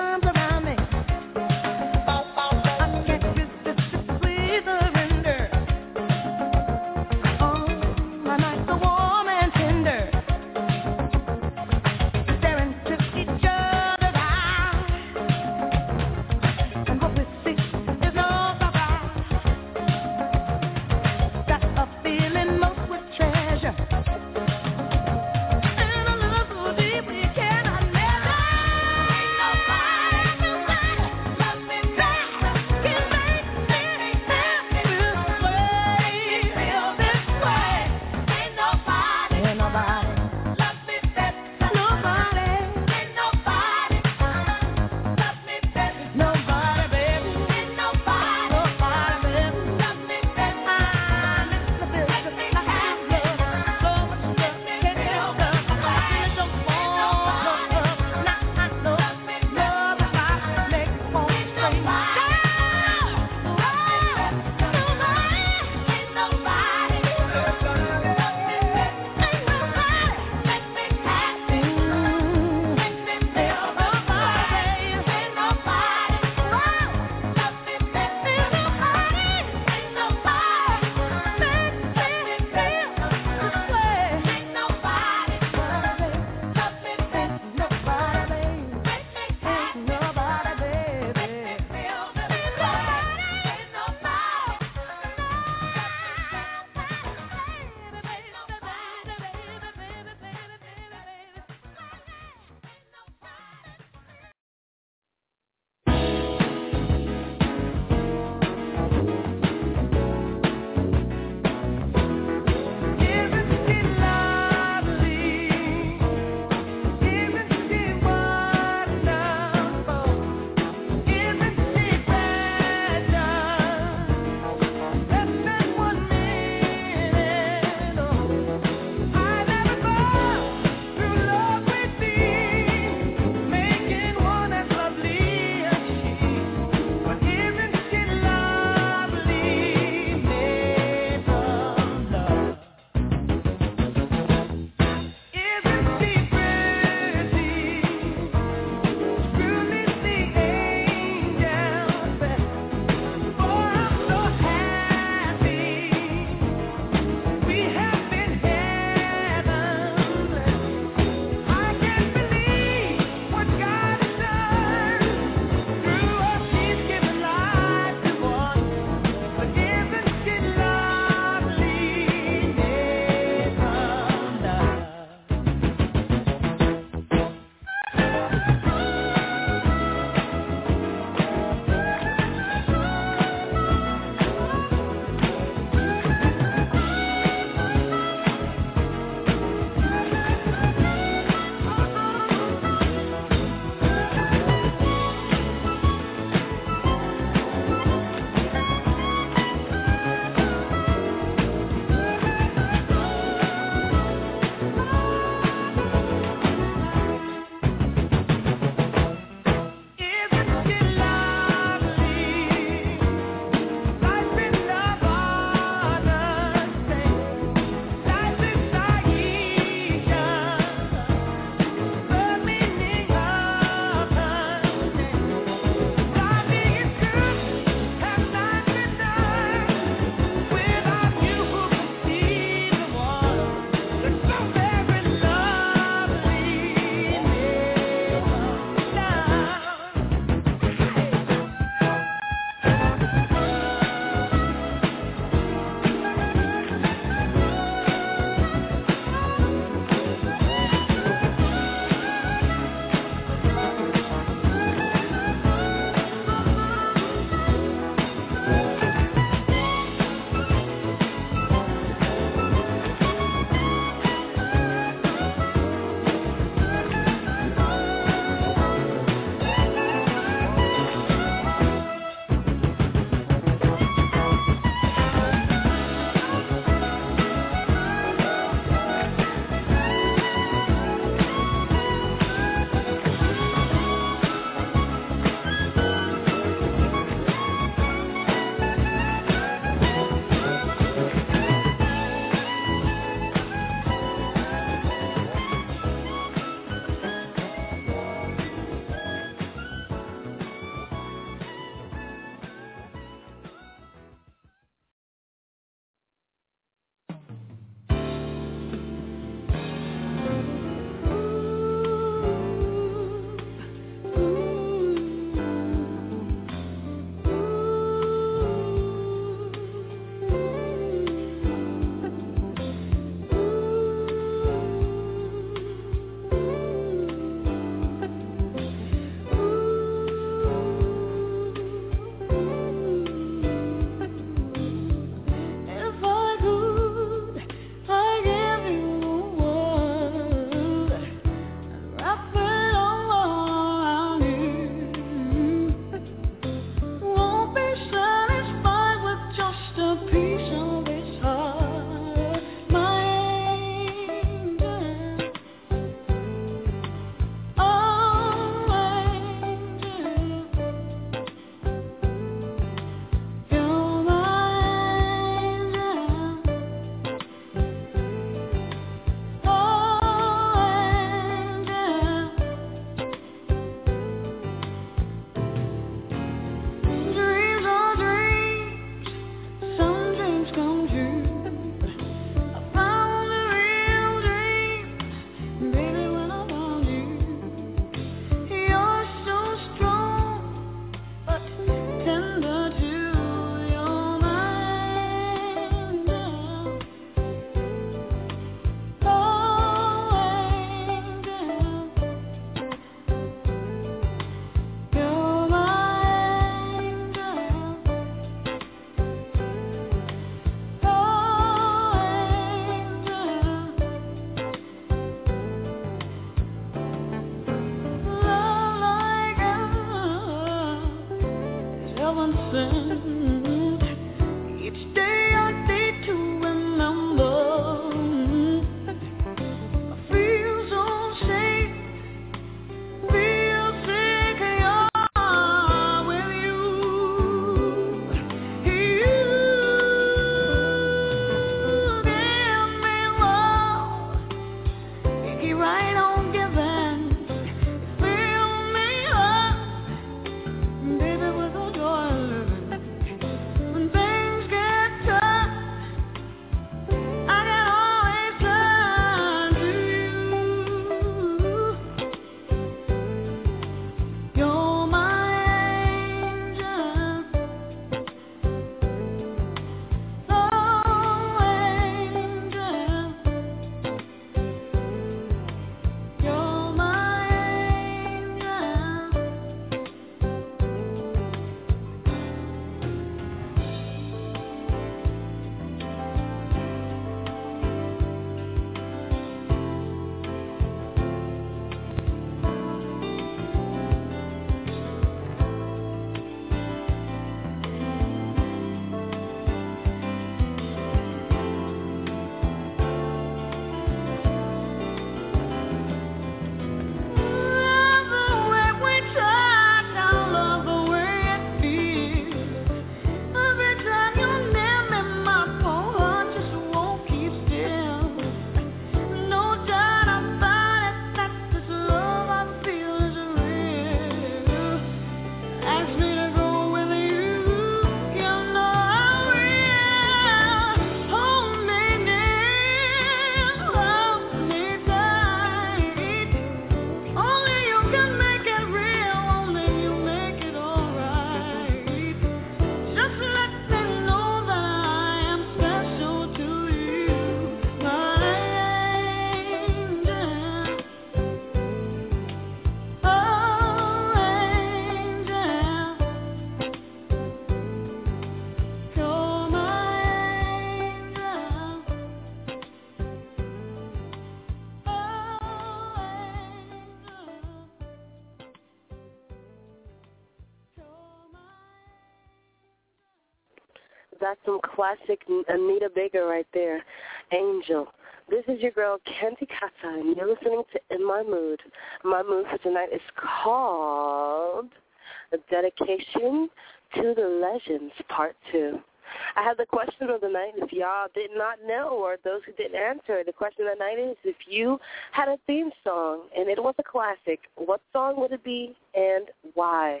That's some classic Anita Baker right there. Angel. This is your girl, Canty Kata, and you're listening to In My Mood. My mood for tonight is called A Dedication to the Legends, Part two. I have the question of the night. If y'all did not know, or those who didn't answer, the question of the night is, if you had a theme song and it was a classic, what song would it be and why?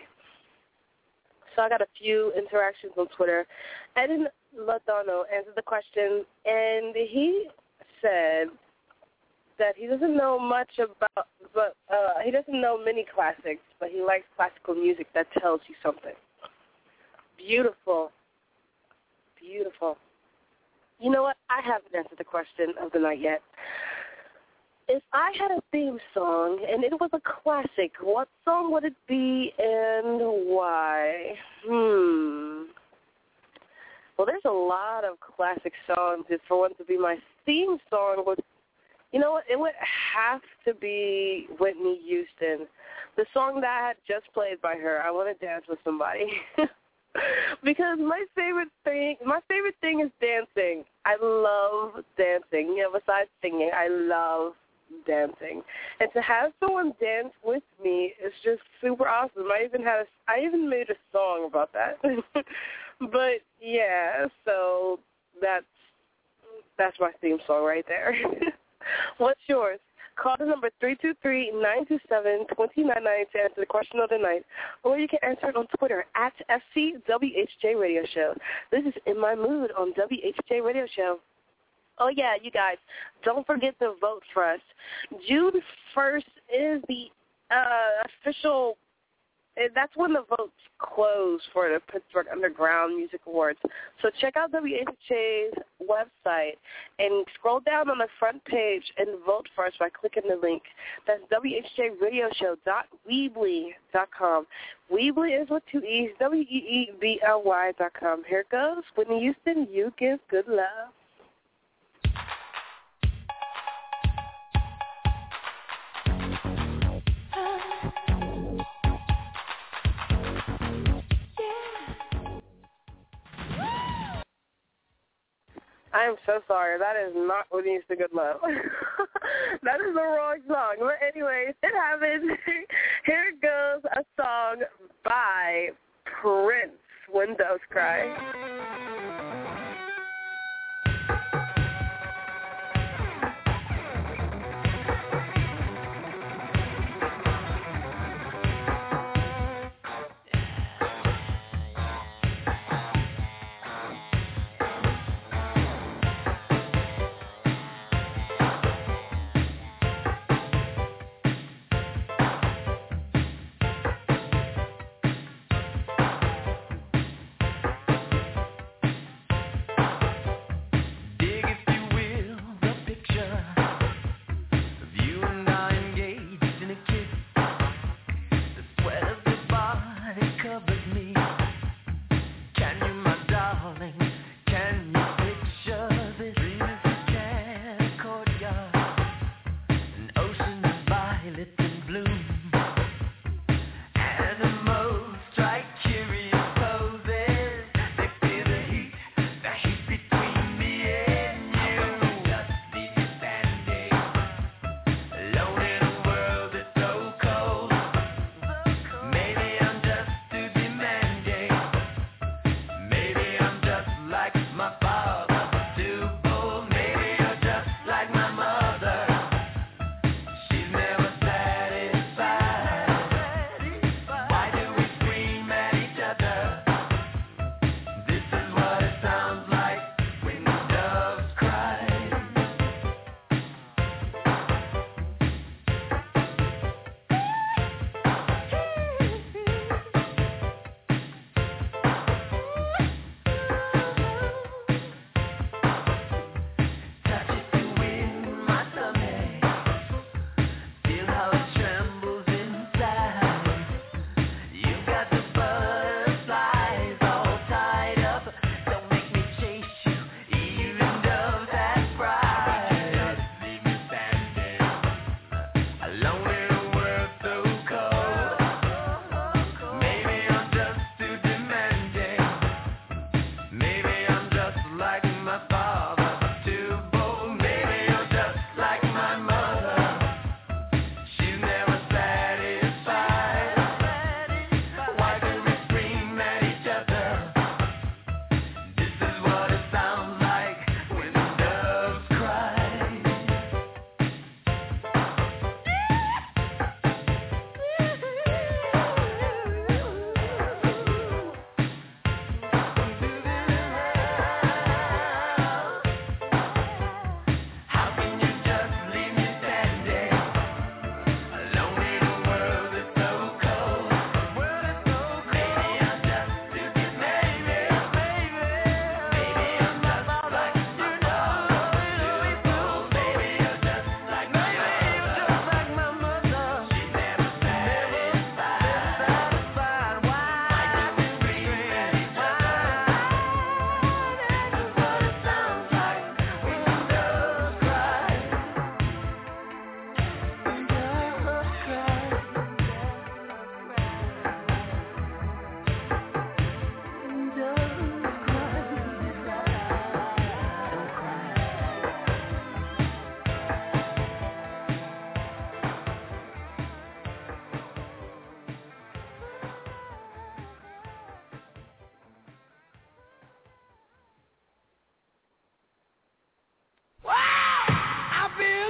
So I got a few interactions on Twitter. Eden Ladano answered the question, and he said that he doesn't know much about, but uh, he doesn't know many classics, but he likes classical music that tells you something. Beautiful. Beautiful. You know what? I haven't answered the question of the night yet. If I had a theme song and it was a classic, what song would it be and why? Hmm. Well, there's a lot of classic songs. If for one to be my theme song, would, you know what? It would have to be Whitney Houston. The song that I had just played by her, I Want to Dance with Somebody. Because my favorite thing, my favorite thing is dancing. I love dancing. You know, besides singing, I love dancing, and to have someone dance with me is just super awesome. I even had a, I even made a song about that. But yeah, so that's that's my theme song right there. What's yours? Call the number three two three, nine two seven, two nine nine to answer the question of the night, or you can answer it on Twitter at F C W H J Radio Show. This is In My Mood on W H J Radio Show. Oh, yeah, you guys, don't forget to vote for us. June first is the uh, official, that's when the votes close for the Pittsburgh Underground Music Awards. So check out W H J's website and scroll down on the front page and vote for us by clicking the link. That's W H J radio show dot weebly dot com. Weebly is with two E's, W E E B L Y dot com. Here it goes. Whitney Houston, You Give Good Love. I am so sorry. That is not Whitney Houston Good Love. That is the wrong song. But anyways, it happens. Here goes a song by Prince, When Doves Cry.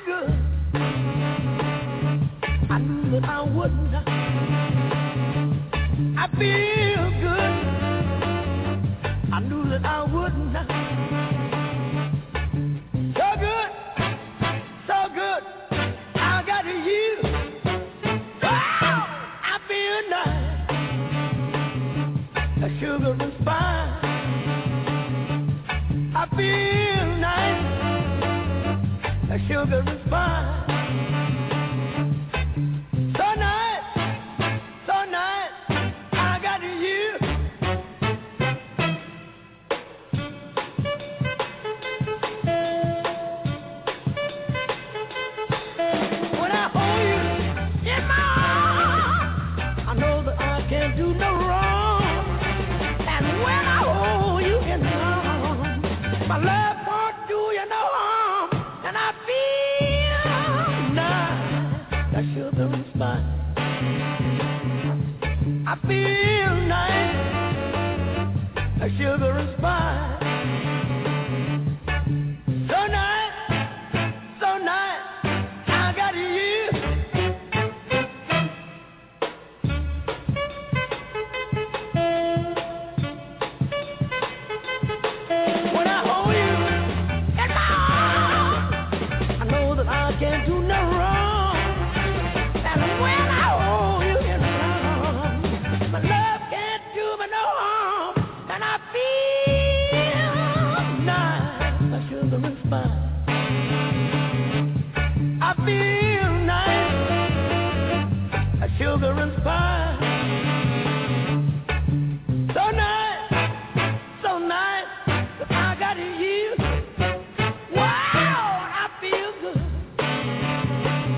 good. I knew that I wouldn't. I feel good. I knew that I wouldn't. So good, so good. I got you. Oh, I feel nice. The sugar and spice. I feel nice. The sugar and spice. So nice, so nice. I got you. When I hold you in my arms, I know that I can't do no wrong. And when I hold you in my arms, my love won't do you no harm. And I feel nice. That sugar and spice. I feel nice. That sugar and spice. So nice, so nice. I got you. When I hold you in my arms, I know that I can't do no wrong. And when I hold you in my arms, my love can't do me no harm. And I feel nice, my sugar and spice. I feel nice, my sugar and spice. So nice, so nice, that I got you. Wow, I feel good.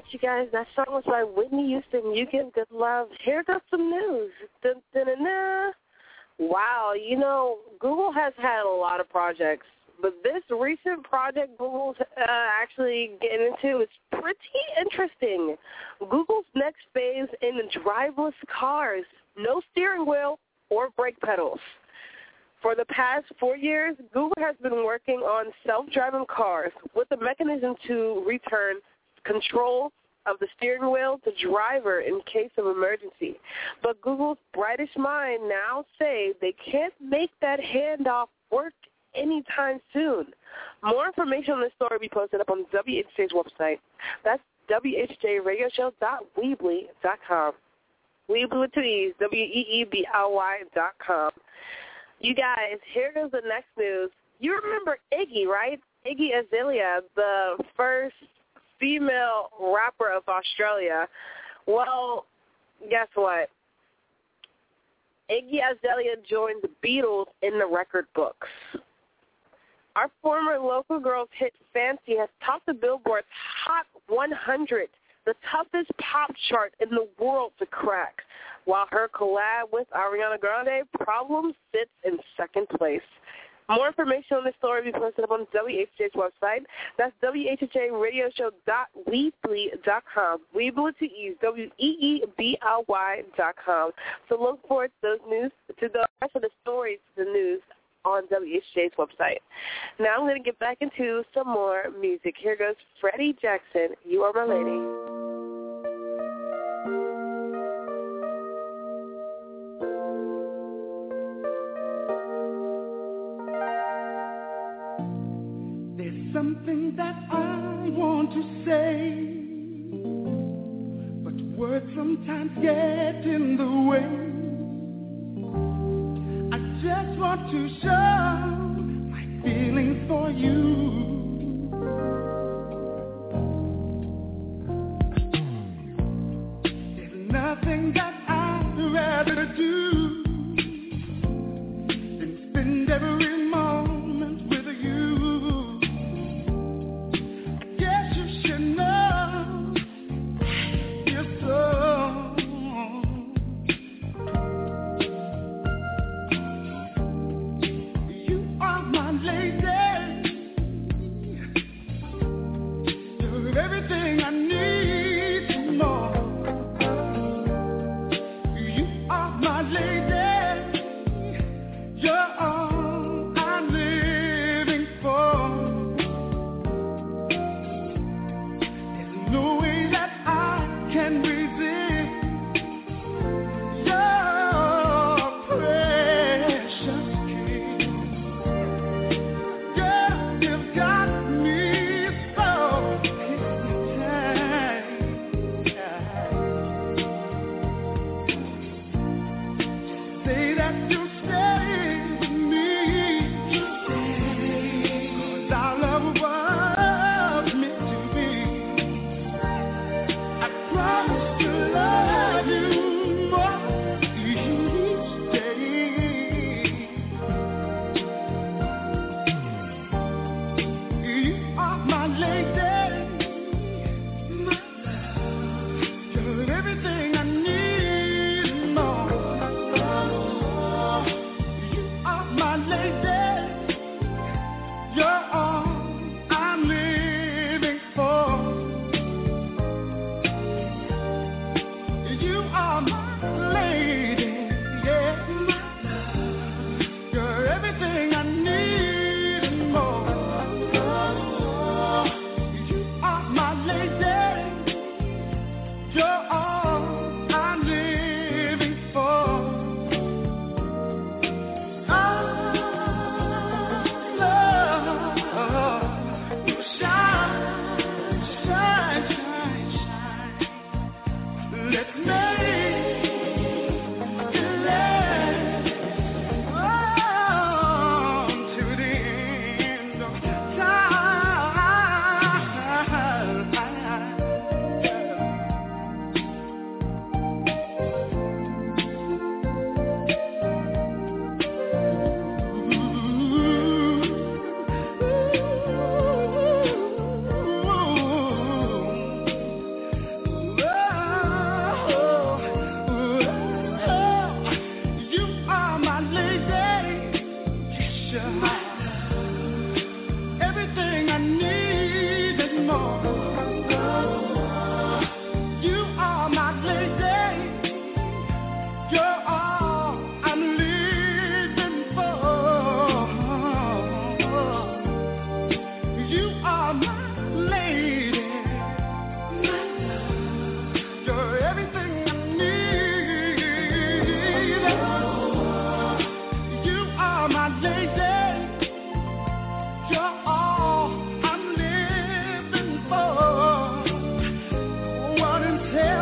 you guys. That song was by Whitney Houston. You Give Good Love. Here goes some news. Dun, dun, dun, dun. Wow, you know, Google has had a lot of projects, but this recent project Google's uh, actually getting into is pretty interesting. Google's next phase in driverless cars. No steering wheel or brake pedals. For the past four years, Google has been working on self-driving cars with a mechanism to return control of the steering wheel to driver in case of emergency. But Google's brightest mind now say they can't make that handoff work anytime soon. More information on this story will be posted up on W H J's website. That's W H J radio show dot weebly dot com. Weebly with two E's, W E E B L Y dot com. You guys, here goes the next news. You remember Iggy, right? Iggy Azalea, the first female rapper of Australia. Well, guess what? Iggy Azalea joined the Beatles in the record books. Our former local girl's hit Fancy has topped the Billboard's Hot one hundred, the toughest pop chart in the world to crack, while her collab with Ariana Grande, Problem, sits in second place. More information on this story will be posted up on W H J's website. That's W H J radio show dot weebly dot com. Weebly with two E's, W E E B L Y dot com. So look forward to those news, to the rest of the stories, the news on W H J's website. Now I'm going to get back into some more music. Here goes Freddie Jackson, You Are My Lady. Something that I want to say, but words sometimes get in the way. I just want to show my feelings for you. There's nothing that I'd rather do than spend every moment with you. Everything I need and more. You are my lady. You're all I'm living for. There's no way that I can resist your precious kiss. Girl, you've got me so. Say that you'll stay with me, cause our love was meant to be. I promise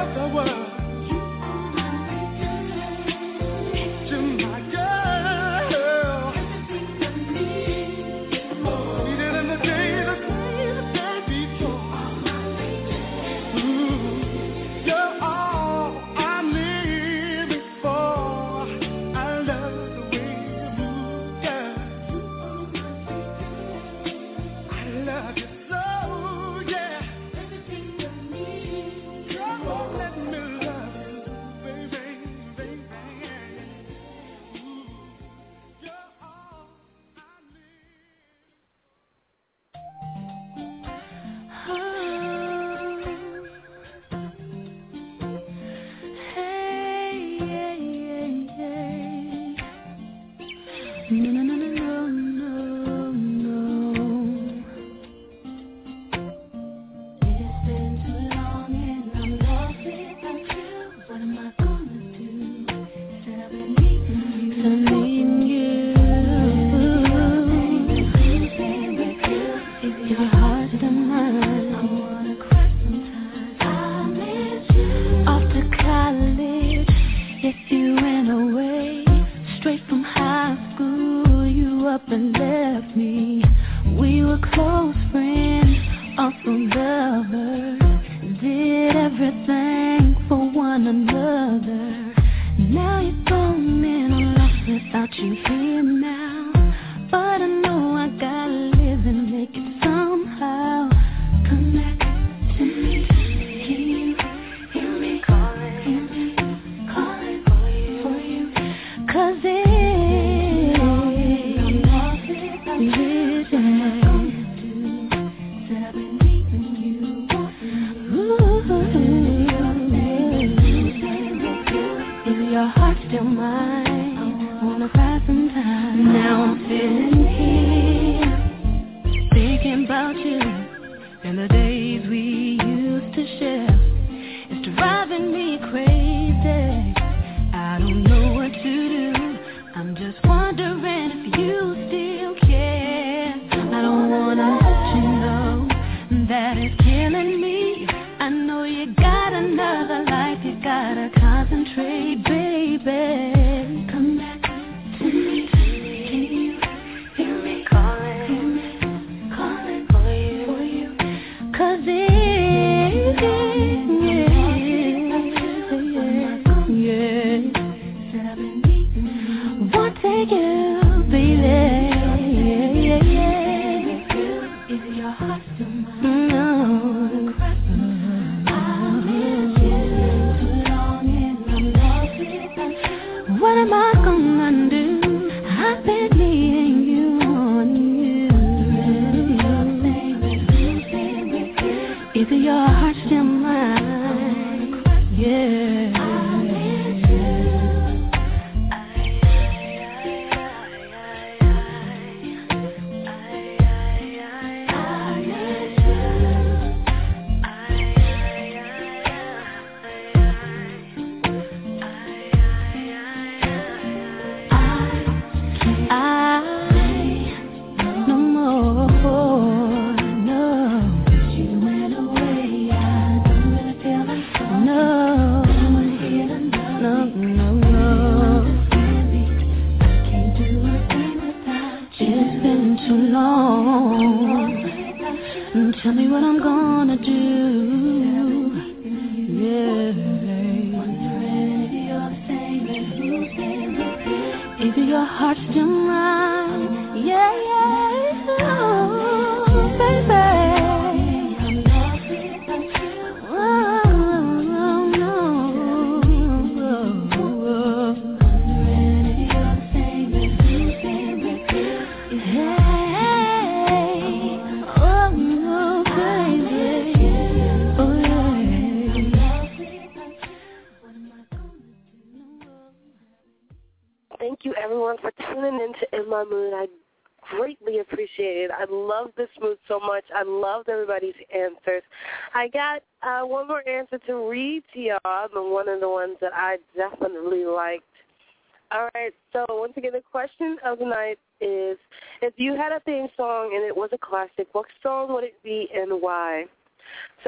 I loved everybody's answers. I got uh, one more answer to read to y'all, and one of the ones that I definitely liked. All right, so once again, the question of the night is, if you had a theme song and it was a classic, what song would it be and why? So,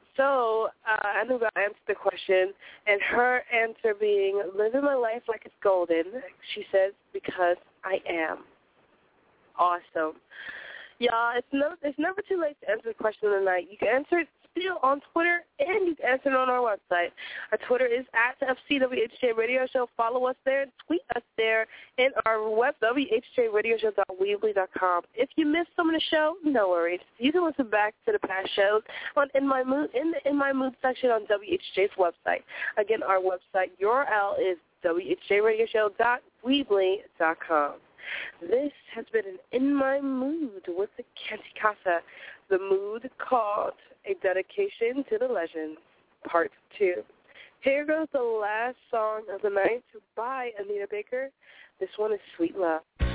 So uh, Annabelle answered the question, and her answer being, living my life like it's golden. She says, because I am. Awesome. Y'all, it's, no, it's never too late to answer the question of the night. You can answer it still on Twitter, and you can answer it on our website. Our Twitter is at F C W H J Radio Show. Follow us there and tweet us there. And our web, W H J radio show dot weebly dot com. If you missed some of the show, no worries. You can listen back to the past shows on In My Mood in the In My Mood section on W H J's website. Again, our website U R L is W H J radio show dot weebly dot com. This has been an In My Mood with the Canty Casa. The mood called A Dedication to the Legends, Part two. Here goes the last song of the night by Anita Baker. This one is Sweet Love.